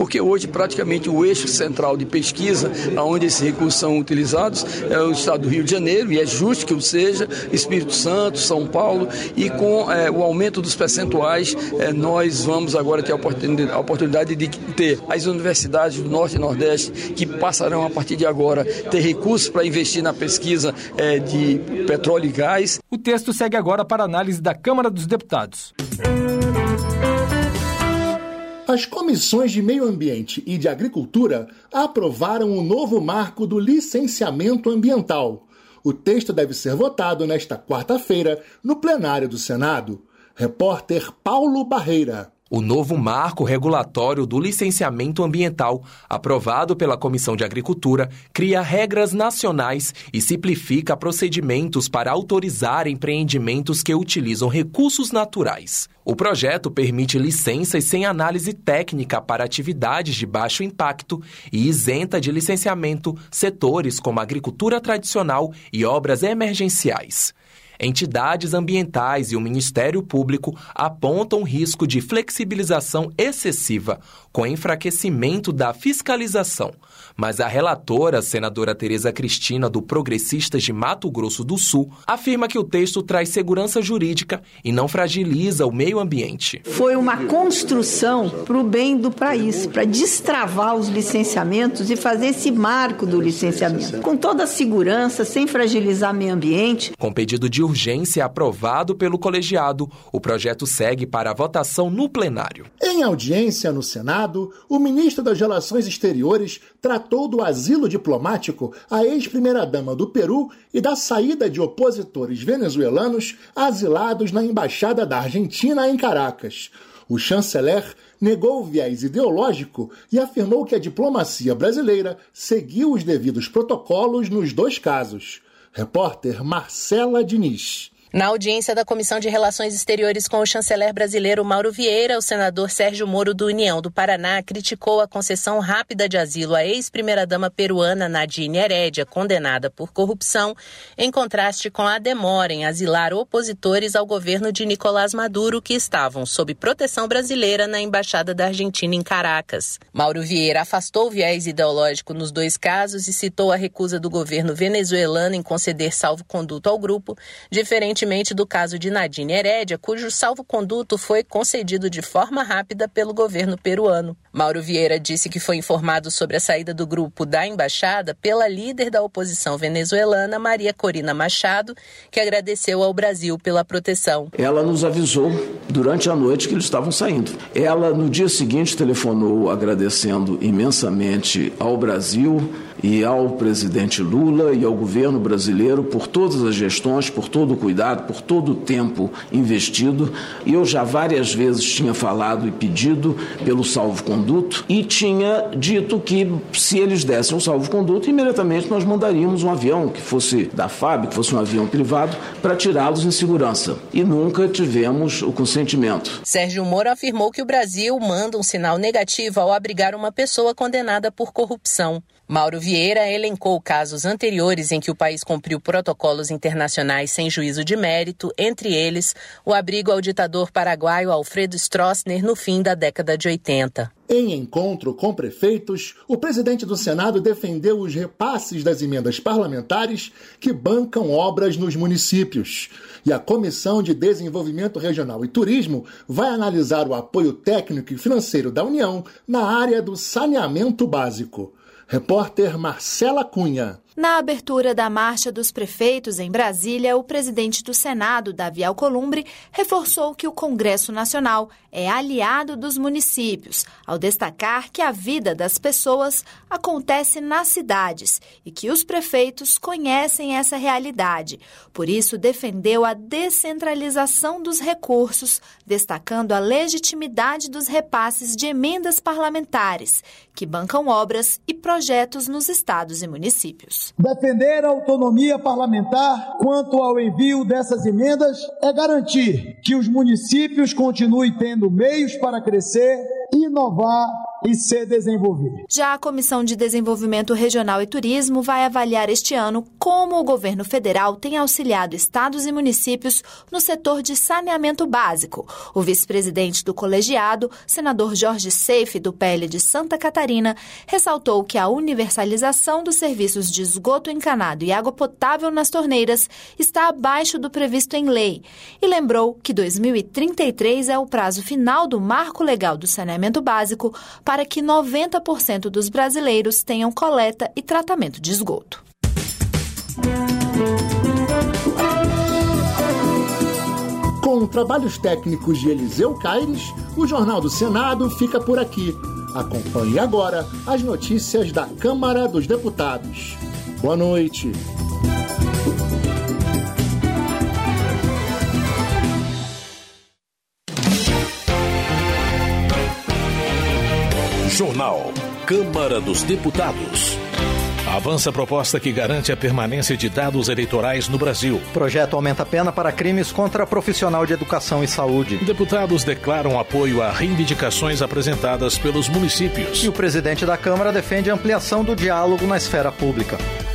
porque hoje praticamente o eixo central de pesquisa, onde esses recursos são utilizados, é o estado do Rio de Janeiro, e é justo que o seja, Espírito Santo, São Paulo, e com é, o aumento dos percentuais, é, nós vamos agora ter a oportunidade, a oportunidade de ter as universidades do Norte e Nordeste, que passarão a partir de agora ter recursos para investir na pesquisa é, de petróleo e gás. O texto segue agora para análise da Câmara dos Deputados. As comissões de Meio Ambiente e de Agricultura aprovaram o novo marco do licenciamento ambiental. O texto deve ser votado nesta quarta-feira no plenário do Senado. Repórter Paulo Barreira. O novo marco regulatório do licenciamento ambiental, aprovado pela Comissão de Agricultura, cria regras nacionais e simplifica procedimentos para autorizar empreendimentos que utilizam recursos naturais. O projeto permite licenças sem análise técnica para atividades de baixo impacto e isenta de licenciamento setores como agricultura tradicional e obras emergenciais. Entidades ambientais e o Ministério Público apontam risco de flexibilização excessiva, com enfraquecimento da fiscalização. Mas a relatora, senadora Tereza Cristina, do Progressistas de Mato Grosso do Sul, afirma que o texto traz segurança jurídica e não fragiliza o meio ambiente. Foi uma construção para o bem do país, para destravar os licenciamentos e fazer esse marco do licenciamento, com toda a segurança, sem fragilizar o meio ambiente. Com pedido de urgência aprovado pelo colegiado, o projeto segue para a votação no plenário. Em audiência no Senado, o ministro das Relações Exteriores tratou do asilo diplomático à ex-primeira-dama do Peru e da saída de opositores venezuelanos asilados na Embaixada da Argentina em Caracas. O chanceler negou o viés ideológico e afirmou que a diplomacia brasileira seguiu os devidos protocolos nos dois casos. Repórter Marcela Diniz. Na audiência da Comissão de Relações Exteriores com o chanceler brasileiro Mauro Vieira, o senador Sérgio Moro do União do Paraná criticou a concessão rápida de asilo à ex-primeira-dama peruana Nadine Heredia, condenada por corrupção, em contraste com a demora em asilar opositores ao governo de Nicolás Maduro que estavam sob proteção brasileira na Embaixada da Argentina em Caracas. Mauro Vieira afastou o viés ideológico nos dois casos e citou a recusa do governo venezuelano em conceder salvo-conduto ao grupo, diferente do caso de Nadine Heredia, cujo salvo-conduto foi concedido de forma rápida pelo governo peruano. Mauro Vieira disse que foi informado sobre a saída do grupo da embaixada pela líder da oposição venezuelana, Maria Corina Machado, que agradeceu ao Brasil pela proteção. Ela nos avisou durante a noite que eles estavam saindo. Ela, no dia seguinte, telefonou agradecendo imensamente ao Brasil e ao presidente Lula e ao governo brasileiro por todas as gestões, por todo o cuidado, por todo o tempo investido. E eu já várias vezes tinha falado e pedido pelo salvo-conduto e tinha dito que se eles dessem um salvo-conduto, imediatamente nós mandaríamos um avião que fosse da F A B, que fosse um avião privado, para tirá-los em segurança. E nunca tivemos o consentimento. Sérgio Moro afirmou que o Brasil manda um sinal negativo ao abrigar uma pessoa condenada por corrupção. Mauro Vieira elencou casos anteriores em que o país cumpriu protocolos internacionais sem juízo de mérito, entre eles o abrigo ao ditador paraguaio Alfredo Stroessner no fim da década de oitenta. Em encontro com prefeitos, o presidente do Senado defendeu os repasses das emendas parlamentares que bancam obras nos municípios. E a Comissão de Desenvolvimento Regional e Turismo vai analisar o apoio técnico e financeiro da União na área do saneamento básico. Repórter Marcela Cunha. Na abertura da Marcha dos Prefeitos em Brasília, o presidente do Senado, Davi Alcolumbre, reforçou que o Congresso Nacional é aliado dos municípios, ao destacar que a vida das pessoas acontece nas cidades e que os prefeitos conhecem essa realidade. Por isso, defendeu a descentralização dos recursos, destacando a legitimidade dos repasses de emendas parlamentares, que bancam obras e projetos nos estados e municípios. Defender a autonomia parlamentar quanto ao envio dessas emendas é garantir que os municípios continuem tendo meios para crescer, inovar e se desenvolver. Já a Comissão de Desenvolvimento Regional e Turismo vai avaliar este ano como o governo federal tem auxiliado estados e municípios no setor de saneamento básico. O vice-presidente do colegiado, senador Jorge Seife, do P L de Santa Catarina, ressaltou que a universalização dos serviços de esgoto encanado e água potável nas torneiras está abaixo do previsto em lei e lembrou que dois mil e trinta e três é o prazo final do Marco Legal do Saneamento Básico para que noventa por cento dos brasileiros tenham coleta e tratamento de esgoto. Com trabalhos técnicos de Eliseu Caires, o Jornal do Senado fica por aqui. Acompanhe agora as notícias da Câmara dos Deputados. Boa noite. Jornal Câmara dos Deputados. Avança a proposta que garante a permanência de dados eleitorais no Brasil. O projeto aumenta a pena para crimes contra profissional de educação e saúde. Deputados declaram apoio a reivindicações apresentadas pelos municípios. E o presidente da Câmara defende a ampliação do diálogo na esfera pública.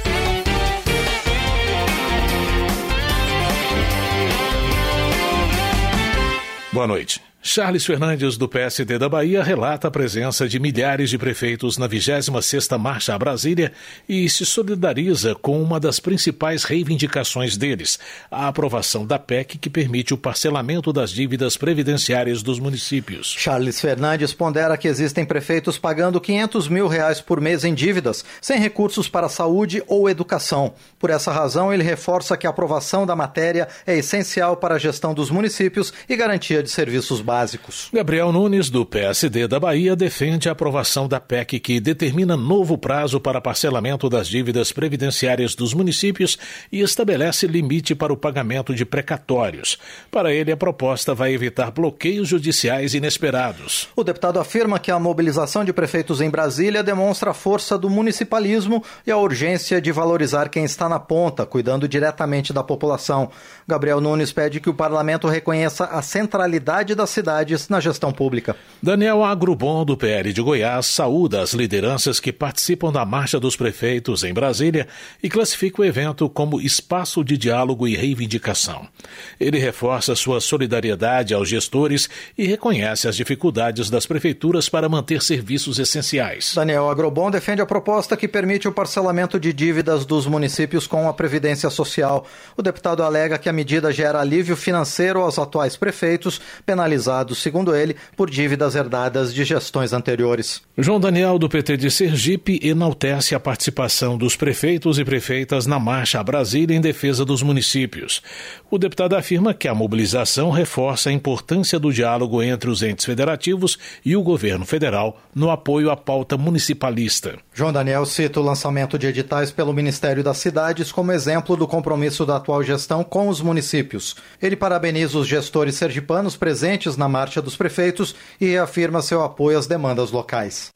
Boa noite. Charles Fernandes, do P S D da Bahia, relata a presença de milhares de prefeitos na vigésima sexta Marcha a Brasília e se solidariza com uma das principais reivindicações deles, a aprovação da P E C que permite o parcelamento das dívidas previdenciárias dos municípios. Charles Fernandes pondera que existem prefeitos pagando quinhentos mil reais por mês em dívidas, sem recursos para saúde ou educação. Por essa razão, ele reforça que a aprovação da matéria é essencial para a gestão dos municípios e garantia de serviços básicos. Básicos. Gabriel Nunes, do P S D da Bahia, defende a aprovação da P E C que determina novo prazo para parcelamento das dívidas previdenciárias dos municípios e estabelece limite para o pagamento de precatórios. Para ele, a proposta vai evitar bloqueios judiciais inesperados. O deputado afirma que a mobilização de prefeitos em Brasília demonstra a força do municipalismo e a urgência de valorizar quem está na ponta, cuidando diretamente da população. Gabriel Nunes pede que o parlamento reconheça a centralidade da cidade na gestão pública. Daniel Agrobon, do P L de Goiás, saúda as lideranças que participam da Marcha dos Prefeitos em Brasília e classifica o evento como espaço de diálogo e reivindicação. Ele reforça sua solidariedade aos gestores e reconhece as dificuldades das prefeituras para manter serviços essenciais. Daniel Agrobon defende a proposta que permite o parcelamento de dívidas dos municípios com a Previdência Social. O deputado alega que a medida gera alívio financeiro aos atuais prefeitos, penalizados, segundo ele, por dívidas herdadas de gestões anteriores. João Daniel, do P T de Sergipe, enaltece a participação dos prefeitos e prefeitas na Marcha a Brasília em defesa dos municípios. O deputado afirma que a mobilização reforça a importância do diálogo entre os entes federativos e o governo federal no apoio à pauta municipalista. João Daniel cita o lançamento de editais pelo Ministério das Cidades como exemplo do compromisso da atual gestão com os municípios. Ele parabeniza os gestores sergipanos presentes na Marcha dos Prefeitos e reafirma seu apoio às demandas locais.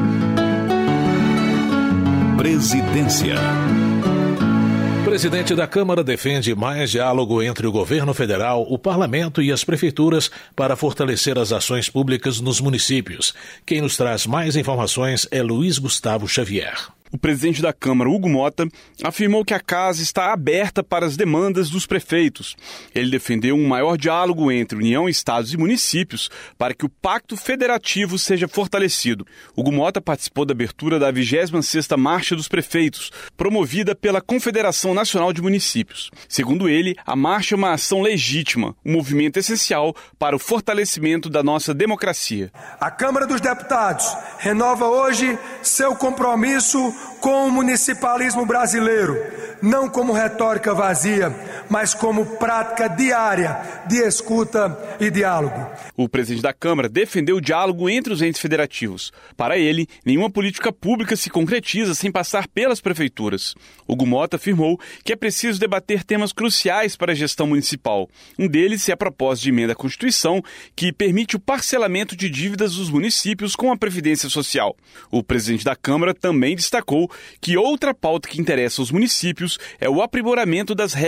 Presidência. O presidente da Câmara defende mais diálogo entre o governo federal, o parlamento e as prefeituras para fortalecer as ações públicas nos municípios. Quem nos traz mais informações é Luiz Gustavo Xavier. O presidente da Câmara, Hugo Mota, afirmou que a casa está aberta para as demandas dos prefeitos. Ele defendeu um maior diálogo entre União, Estados e municípios para que o pacto federativo seja fortalecido. Hugo Mota participou da abertura da vigésima sexta Marcha dos Prefeitos, promovida pela Confederação Nacional de Municípios. Segundo ele, a marcha é uma ação legítima, um movimento essencial para o fortalecimento da nossa democracia. A Câmara dos Deputados renova hoje seu compromisso com o municipalismo brasileiro, não como retórica vazia, mas como prática diária de escuta e diálogo. O presidente da Câmara defendeu o diálogo entre os entes federativos. Para ele, nenhuma política pública se concretiza sem passar pelas prefeituras. Hugo Mota afirmou que é preciso debater temas cruciais para a gestão municipal. Um deles é a proposta de emenda à Constituição que permite o parcelamento de dívidas dos municípios com a Previdência Social. O presidente da Câmara também destacou que outra pauta que interessa aos municípios é o aprimoramento das regras de pagamento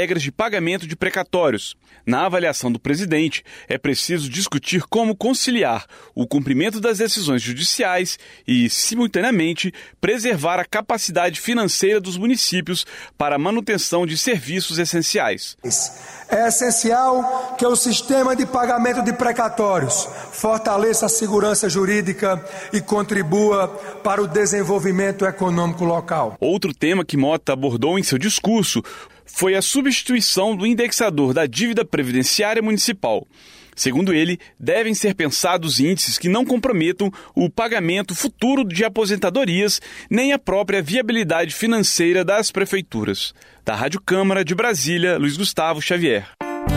pagamento de precatórios. Na avaliação do presidente, é preciso discutir como conciliar o cumprimento das decisões judiciais e, simultaneamente, preservar a capacidade financeira dos municípios para a manutenção de serviços essenciais. É essencial que o sistema de pagamento de precatórios fortaleça a segurança jurídica e contribua para o desenvolvimento econômico local. Outro tema que Mota abordou em seu discurso foi a substituição do indexador da dívida previdenciária municipal. Segundo ele, devem ser pensados índices que não comprometam o pagamento futuro de aposentadorias nem a própria viabilidade financeira das prefeituras. Da Rádio Câmara de Brasília, Luiz Gustavo Xavier.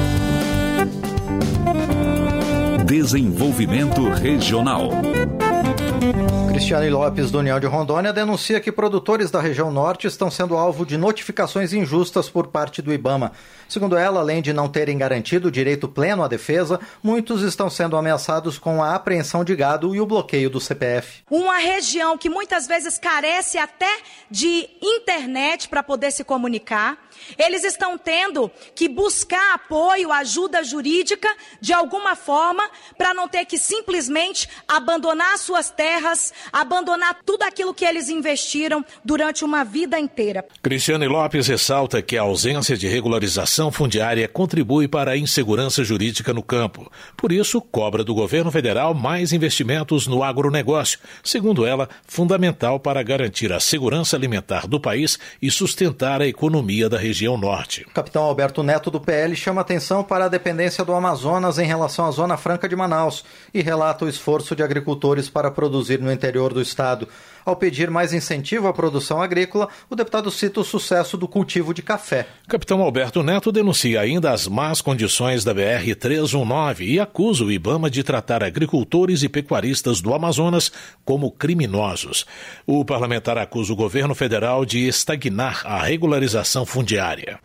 Desenvolvimento Regional. Cristiane Lopes, do União de Rondônia, denuncia que produtores da região norte estão sendo alvo de notificações injustas por parte do IBAMA. Segundo ela, além de não terem garantido o direito pleno à defesa, muitos estão sendo ameaçados com a apreensão de gado e o bloqueio do C P F. Uma região que muitas vezes carece até de internet para poder se comunicar. Eles estão tendo que buscar apoio, ajuda jurídica, de alguma forma, para não ter que simplesmente abandonar suas terras, abandonar tudo aquilo que eles investiram durante uma vida inteira. Cristiane Lopes ressalta que a ausência de regularização fundiária contribui para a insegurança jurídica no campo. Por isso, cobra do governo federal mais investimentos no agronegócio, segundo ela, fundamental para garantir a segurança alimentar do país e sustentar a economia da região. região norte. O capitão Alberto Neto, do P L, chama atenção para a dependência do Amazonas em relação à Zona Franca de Manaus e relata o esforço de agricultores para produzir no interior do estado. Ao pedir mais incentivo à produção agrícola, o deputado cita o sucesso do cultivo de café. Capitão Alberto Neto denuncia ainda as más condições da B R trezentos e dezenove e acusa o IBAMA de tratar agricultores e pecuaristas do Amazonas como criminosos. O parlamentar acusa o governo federal de estagnar a regularização fundiária.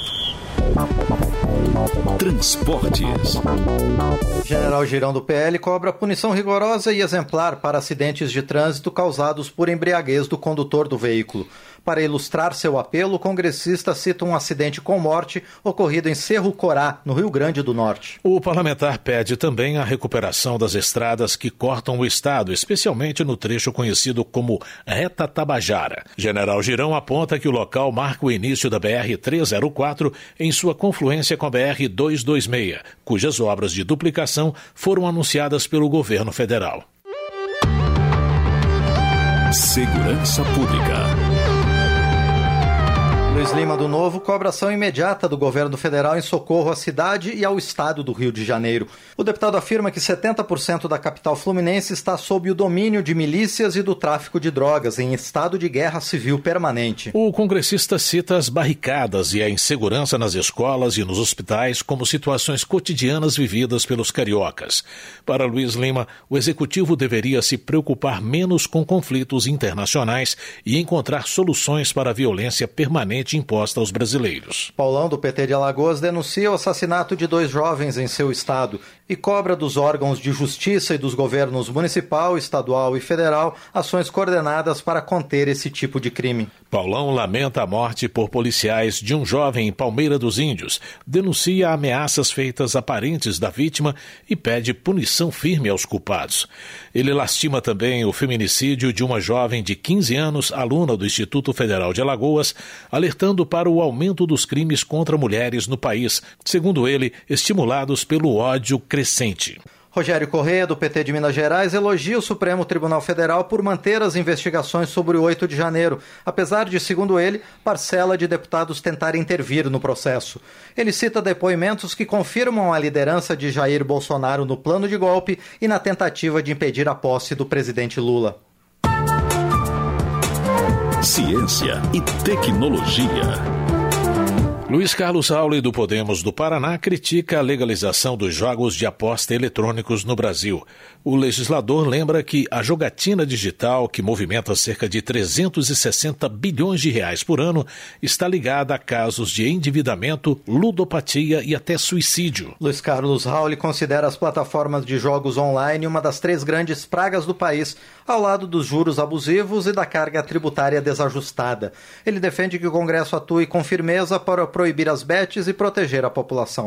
Transportes. General Girão, do P L, cobra punição rigorosa e exemplar para acidentes de trânsito causados por embriaguez do condutor do veículo. Para ilustrar seu apelo, o congressista cita um acidente com morte ocorrido em Cerro Corá, no Rio Grande do Norte. O parlamentar pede também a recuperação das estradas que cortam o estado, especialmente no trecho conhecido como Reta Tabajara. General Girão aponta que o local marca o início da B R trezentos e quatro em sua confluência com a B R duzentos e vinte e seis, cujas obras de duplicação foram anunciadas pelo governo federal. Segurança Pública. Luiz Lima, do Novo, cobra ação imediata do governo federal em socorro à cidade e ao estado do Rio de Janeiro. O deputado afirma que setenta por cento da capital fluminense está sob o domínio de milícias e do tráfico de drogas, em estado de guerra civil permanente. O congressista cita as barricadas e a insegurança nas escolas e nos hospitais como situações cotidianas vividas pelos cariocas. Para Luiz Lima, o executivo deveria se preocupar menos com conflitos internacionais e encontrar soluções para a violência permanente imposta aos brasileiros. Paulão, do P T de Alagoas, denuncia o assassinato de dois jovens em seu estado e cobra dos órgãos de justiça e dos governos municipal, estadual e federal ações coordenadas para conter esse tipo de crime. Paulão lamenta a morte por policiais de um jovem em Palmeira dos Índios, denuncia ameaças feitas a parentes da vítima e pede punição firme aos culpados. Ele lastima também o feminicídio de uma jovem de quinze anos, aluna do Instituto Federal de Alagoas, alertando para o aumento dos crimes contra mulheres no país, segundo ele, estimulados pelo ódio crescente. Rogério Correia, do P T de Minas Gerais, elogia o Supremo Tribunal Federal por manter as investigações sobre o oito de janeiro, apesar de, segundo ele, parcela de deputados tentar intervir no processo. Ele cita depoimentos que confirmam a liderança de Jair Bolsonaro no plano de golpe e na tentativa de impedir a posse do presidente Lula. Ciência e tecnologia. Luiz Carlos Rauli, do Podemos do Paraná, critica a legalização dos jogos de aposta eletrônicos no Brasil. O legislador lembra que a jogatina digital, que movimenta cerca de trezentos e sessenta bilhões de reais por ano, está ligada a casos de endividamento, ludopatia e até suicídio. Luiz Carlos Rauli considera as plataformas de jogos online uma das três grandes pragas do país, ao lado dos juros abusivos e da carga tributária desajustada. Ele defende que o Congresso atue com firmeza para proibir as betes e proteger a população.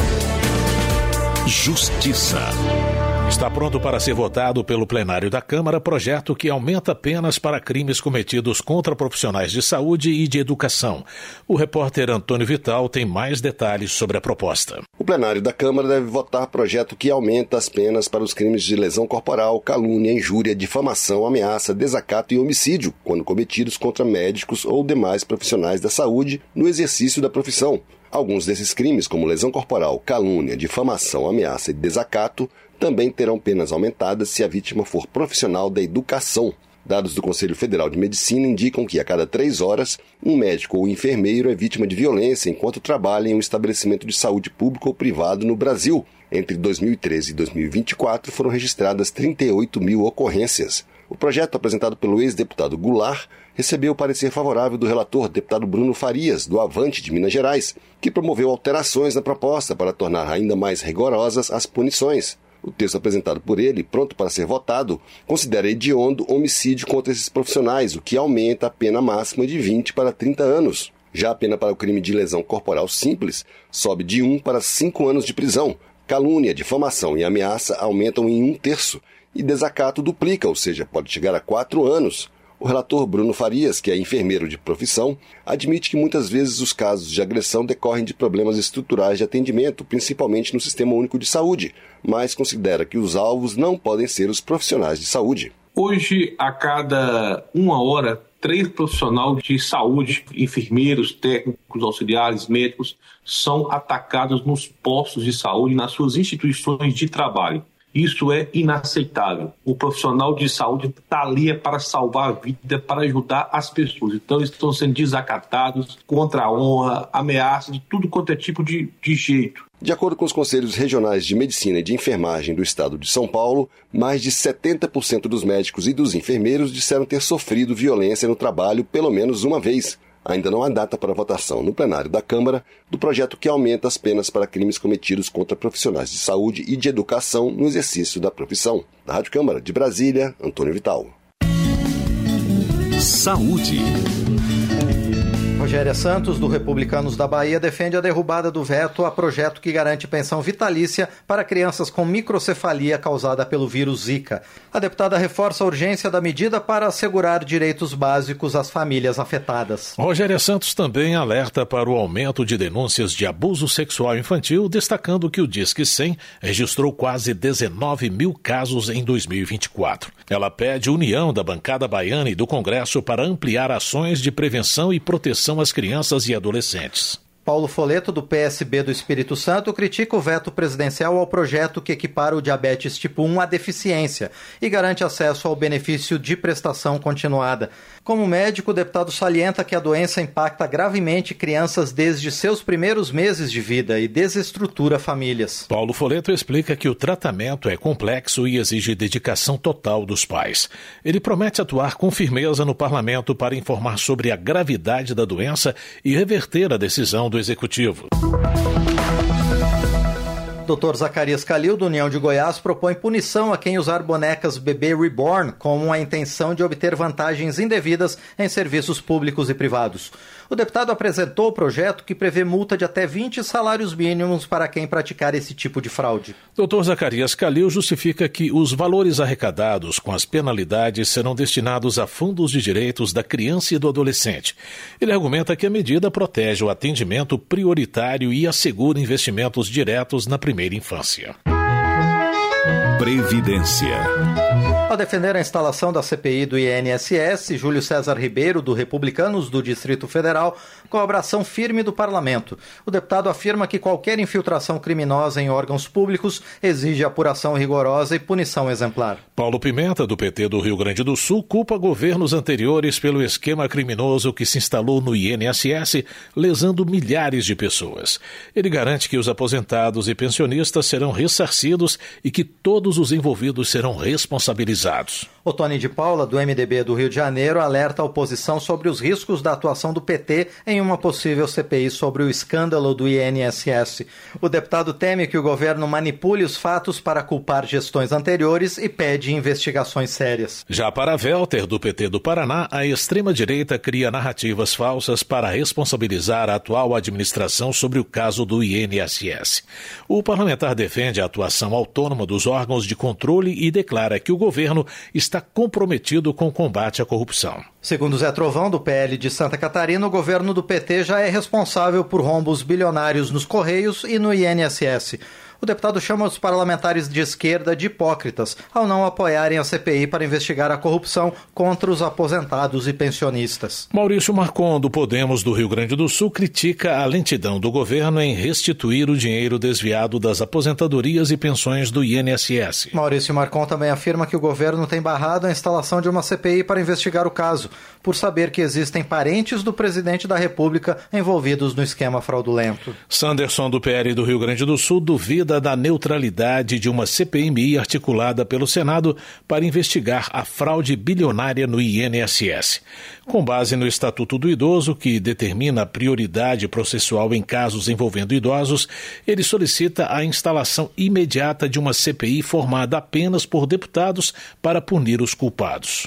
Justiça. Está pronto para ser votado pelo plenário da Câmara projeto que aumenta penas para crimes cometidos contra profissionais de saúde e de educação. O repórter Antônio Vital tem mais detalhes sobre a proposta. O plenário da Câmara deve votar projeto que aumenta as penas para os crimes de lesão corporal, calúnia, injúria, difamação, ameaça, desacato e homicídio, quando cometidos contra médicos ou demais profissionais da saúde no exercício da profissão. Alguns desses crimes, como lesão corporal, calúnia, difamação, ameaça e desacato, também terão penas aumentadas se a vítima for profissional da educação. Dados do Conselho Federal de Medicina indicam que a cada três horas, um médico ou enfermeiro é vítima de violência enquanto trabalha em um estabelecimento de saúde público ou privado no Brasil. Entre dois mil e treze e dois mil e vinte e quatro foram registradas trinta e oito mil ocorrências. O projeto apresentado pelo ex-deputado Goulart recebeu o parecer favorável do relator, deputado Bruno Farias, do Avante de Minas Gerais, que promoveu alterações na proposta para tornar ainda mais rigorosas as punições. O texto apresentado por ele, pronto para ser votado, considera hediondo homicídio contra esses profissionais, o que aumenta a pena máxima de vinte para trinta anos. Já a pena para o crime de lesão corporal simples sobe de um para cinco anos de prisão. Calúnia, difamação e ameaça aumentam em um terço. E desacato duplica, ou seja, pode chegar a quatro anos. O relator Bruno Farias, que é enfermeiro de profissão, admite que muitas vezes os casos de agressão decorrem de problemas estruturais de atendimento, principalmente no Sistema Único de Saúde, mas considera que os alvos não podem ser os profissionais de saúde. Hoje, a cada uma hora, três profissionais de saúde, enfermeiros, técnicos, auxiliares, médicos, são atacados nos postos de saúde, nas suas instituições de trabalho. Isso é inaceitável. O profissional de saúde está ali é para salvar a vida, para ajudar as pessoas. Então, eles estão sendo desacatados, contra a honra, ameaça, de tudo quanto é tipo de, de jeito. De acordo com os Conselhos Regionais de Medicina e de Enfermagem do Estado de São Paulo, mais de setenta por cento dos médicos e dos enfermeiros disseram ter sofrido violência no trabalho pelo menos uma vez. Ainda não há data para votação no plenário da Câmara do projeto que aumenta as penas para crimes cometidos contra profissionais de saúde e de educação no exercício da profissão. Da Rádio Câmara de Brasília, Antônio Vital. Saúde. Rogéria Santos, do Republicanos da Bahia, defende a derrubada do veto a projeto que garante pensão vitalícia para crianças com microcefalia causada pelo vírus Zika. A deputada reforça a urgência da medida para assegurar direitos básicos às famílias afetadas. Rogéria Santos também alerta para o aumento de denúncias de abuso sexual infantil, destacando que o Disque cem registrou quase dezenove mil casos em dois mil e vinte e quatro. Ela pede união da bancada baiana e do Congresso para ampliar ações de prevenção e proteção às crianças e adolescentes. Paulo Foleto, do P S B do Espírito Santo, critica o veto presidencial ao projeto que equipara o diabetes tipo um à deficiência e garante acesso ao benefício de prestação continuada. Como médico, o deputado salienta que a doença impacta gravemente crianças desde seus primeiros meses de vida e desestrutura famílias. Paulo Foleto explica que o tratamento é complexo e exige dedicação total dos pais. Ele promete atuar com firmeza no parlamento para informar sobre a gravidade da doença e reverter a decisão do Executivo. doutor Zacarias Calil, do União de Goiás, propõe punição a quem usar bonecas bebê reborn com a intenção de obter vantagens indevidas em serviços públicos e privados. O deputado apresentou o projeto que prevê multa de até vinte salários mínimos para quem praticar esse tipo de fraude. doutor Zacarias Calil justifica que os valores arrecadados com as penalidades serão destinados a fundos de direitos da criança e do adolescente. Ele argumenta que a medida protege o atendimento prioritário e assegura investimentos diretos na primeira infância. Previdência. Ao defender a instalação da C P I do I N S S, Júlio César Ribeiro, do Republicanos do Distrito Federal, cobra ação firme do Parlamento. O deputado afirma que qualquer infiltração criminosa em órgãos públicos exige apuração rigorosa e punição exemplar. Paulo Pimenta, do P T do Rio Grande do Sul, culpa governos anteriores pelo esquema criminoso que se instalou no I N S S, lesando milhares de pessoas. Ele garante que os aposentados e pensionistas serão ressarcidos e que todos os envolvidos serão responsabilizados. Otoni de Paula, do M D B do Rio de Janeiro, alerta a oposição sobre os riscos da atuação do P T em uma possível C P I sobre o escândalo do I N S S. O deputado teme que o governo manipule os fatos para culpar gestões anteriores e pede investigações sérias. Já para Welter, do P T do Paraná, a extrema-direita cria narrativas falsas para responsabilizar a atual administração sobre o caso do I N S S. O parlamentar defende a atuação autônoma dos órgãos de controle e declara que o governo está está comprometido com o combate à corrupção. Segundo Zé Trovão, do P L de Santa Catarina, o governo do P T já é responsável por rombos bilionários nos Correios e no I N S S. O deputado chama os parlamentares de esquerda de hipócritas ao não apoiarem a C P I para investigar a corrupção contra os aposentados e pensionistas. Maurício Marcon, do Podemos do Rio Grande do Sul, critica a lentidão do governo em restituir o dinheiro desviado das aposentadorias e pensões do I N S S. Maurício Marcon também afirma que o governo tem barrado a instalação de uma C P I para investigar o caso, por saber que existem parentes do presidente da República envolvidos no esquema fraudulento. Sanderson, do P L do Rio Grande do Sul, duvida da neutralidade de uma C P M I articulada pelo Senado para investigar a fraude bilionária no I N S S. Com base no Estatuto do Idoso, que determina a prioridade processual em casos envolvendo idosos, ele solicita a instalação imediata de uma C P I formada apenas por deputados para punir os culpados.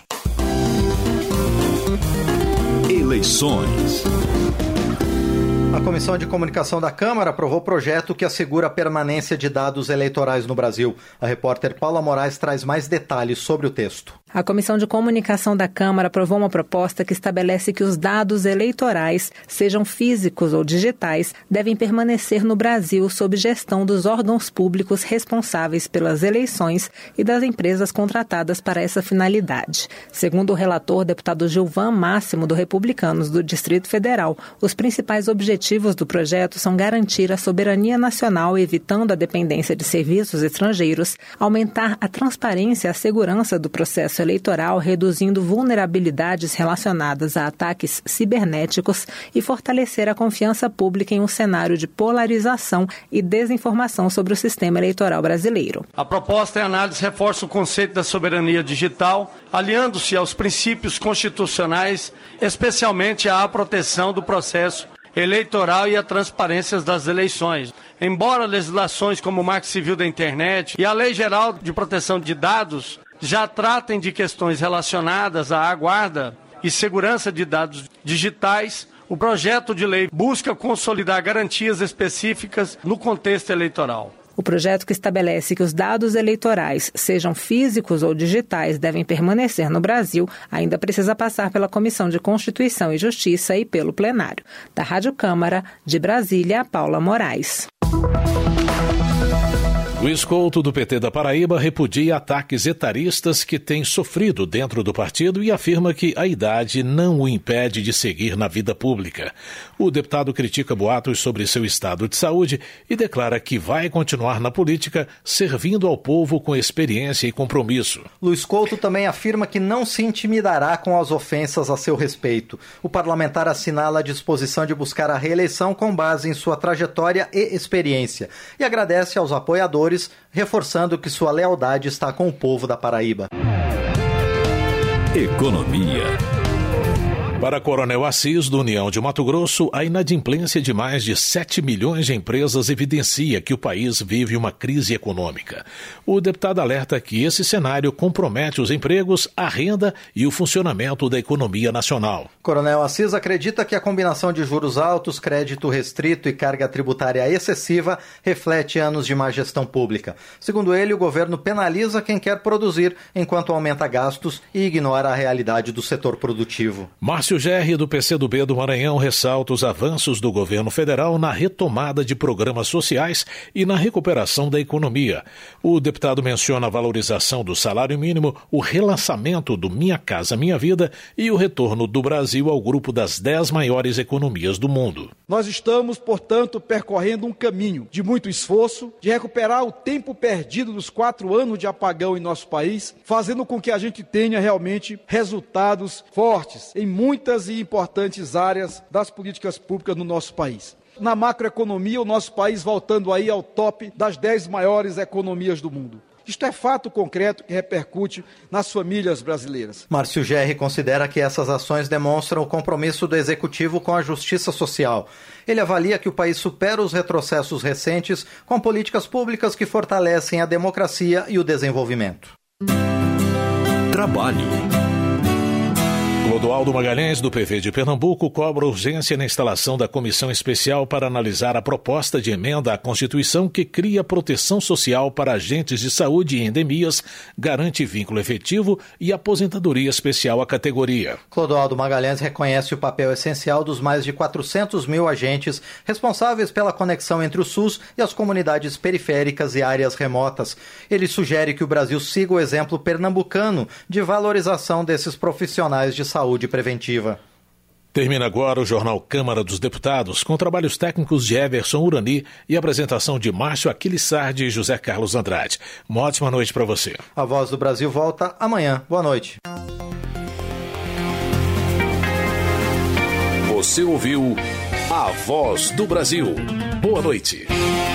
Eleições. A Comissão de Comunicação da Câmara aprovou projeto que assegura a permanência de dados eleitorais no Brasil. A repórter Paula Moraes traz mais detalhes sobre o texto. A Comissão de Comunicação da Câmara aprovou uma proposta que estabelece que os dados eleitorais, sejam físicos ou digitais, devem permanecer no Brasil sob gestão dos órgãos públicos responsáveis pelas eleições e das empresas contratadas para essa finalidade. Segundo o relator, deputado Gilvan Máximo, do Republicanos do Distrito Federal, os principais objetivos do projeto são garantir a soberania nacional, evitando a dependência de serviços estrangeiros, aumentar a transparência e a segurança do processo eleitoral, reduzindo vulnerabilidades relacionadas a ataques cibernéticos e fortalecer a confiança pública em um cenário de polarização e desinformação sobre o sistema eleitoral brasileiro. A proposta em análise reforça o conceito da soberania digital, aliando-se aos princípios constitucionais, especialmente à proteção do processo eleitoral e a transparência das eleições. Embora legislações como o Marco Civil da Internet e a Lei Geral de Proteção de Dados já tratem de questões relacionadas à guarda e segurança de dados digitais, o projeto de lei busca consolidar garantias específicas no contexto eleitoral. O projeto que estabelece que os dados eleitorais, sejam físicos ou digitais, devem permanecer no Brasil, ainda precisa passar pela Comissão de Constituição e Justiça e pelo plenário. Da Rádio Câmara, de Brasília, Paula Moraes. Luiz Couto, do P T da Paraíba, repudia ataques etaristas que tem sofrido dentro do partido e afirma que a idade não o impede de seguir na vida pública. O deputado critica boatos sobre seu estado de saúde e declara que vai continuar na política, servindo ao povo com experiência e compromisso. Luiz Couto também afirma que não se intimidará com as ofensas a seu respeito. O parlamentar assinala a disposição de buscar a reeleição com base em sua trajetória e experiência e agradece aos apoiadores, reforçando que sua lealdade está com o povo da Paraíba. Economia. Para Coronel Assis, do União de Mato Grosso, a inadimplência de mais de sete milhões de empresas evidencia que o país vive uma crise econômica. O deputado alerta que esse cenário compromete os empregos, a renda e o funcionamento da economia nacional. Coronel Assis acredita que a combinação de juros altos, crédito restrito e carga tributária excessiva reflete anos de má gestão pública. Segundo ele, o governo penaliza quem quer produzir, enquanto aumenta gastos e ignora a realidade do setor produtivo. Márcio Gerri, do P C do B do Maranhão, ressalta os avanços do governo federal na retomada de programas sociais e na recuperação da economia. O deputado menciona a valorização do salário mínimo, o relançamento do Minha Casa Minha Vida e o retorno do Brasil ao grupo das dez maiores economias do mundo. Nós estamos, portanto, percorrendo um caminho de muito esforço, de recuperar o tempo perdido dos quatro anos de apagão em nosso país, fazendo com que a gente tenha realmente resultados fortes em muitas muitas e importantes áreas das políticas públicas no nosso país. Na macroeconomia, o nosso país voltando aí ao top das dez maiores economias do mundo. Isto é fato concreto que repercute nas famílias brasileiras. Márcio Gerri considera que essas ações demonstram o compromisso do Executivo com a justiça social. Ele avalia que o país supera os retrocessos recentes com políticas públicas que fortalecem a democracia e o desenvolvimento. Trabalho. Clodoaldo Magalhães, do P V de Pernambuco, cobra urgência na instalação da comissão especial para analisar a proposta de emenda à Constituição que cria proteção social para agentes de saúde em endemias, garante vínculo efetivo e aposentadoria especial à categoria. Clodoaldo Magalhães reconhece o papel essencial dos mais de quatrocentos mil agentes responsáveis pela conexão entre o SUS e as comunidades periféricas e áreas remotas. Ele sugere que o Brasil siga o exemplo pernambucano de valorização desses profissionais de saúde. Saúde preventiva. Termina agora o Jornal Câmara dos Deputados, com trabalhos técnicos de Everson Urani e apresentação de Márcio Aquilissardi e José Carlos Andrade. Uma ótima noite para você. A Voz do Brasil volta amanhã. Boa noite. Você ouviu A Voz do Brasil. Boa noite.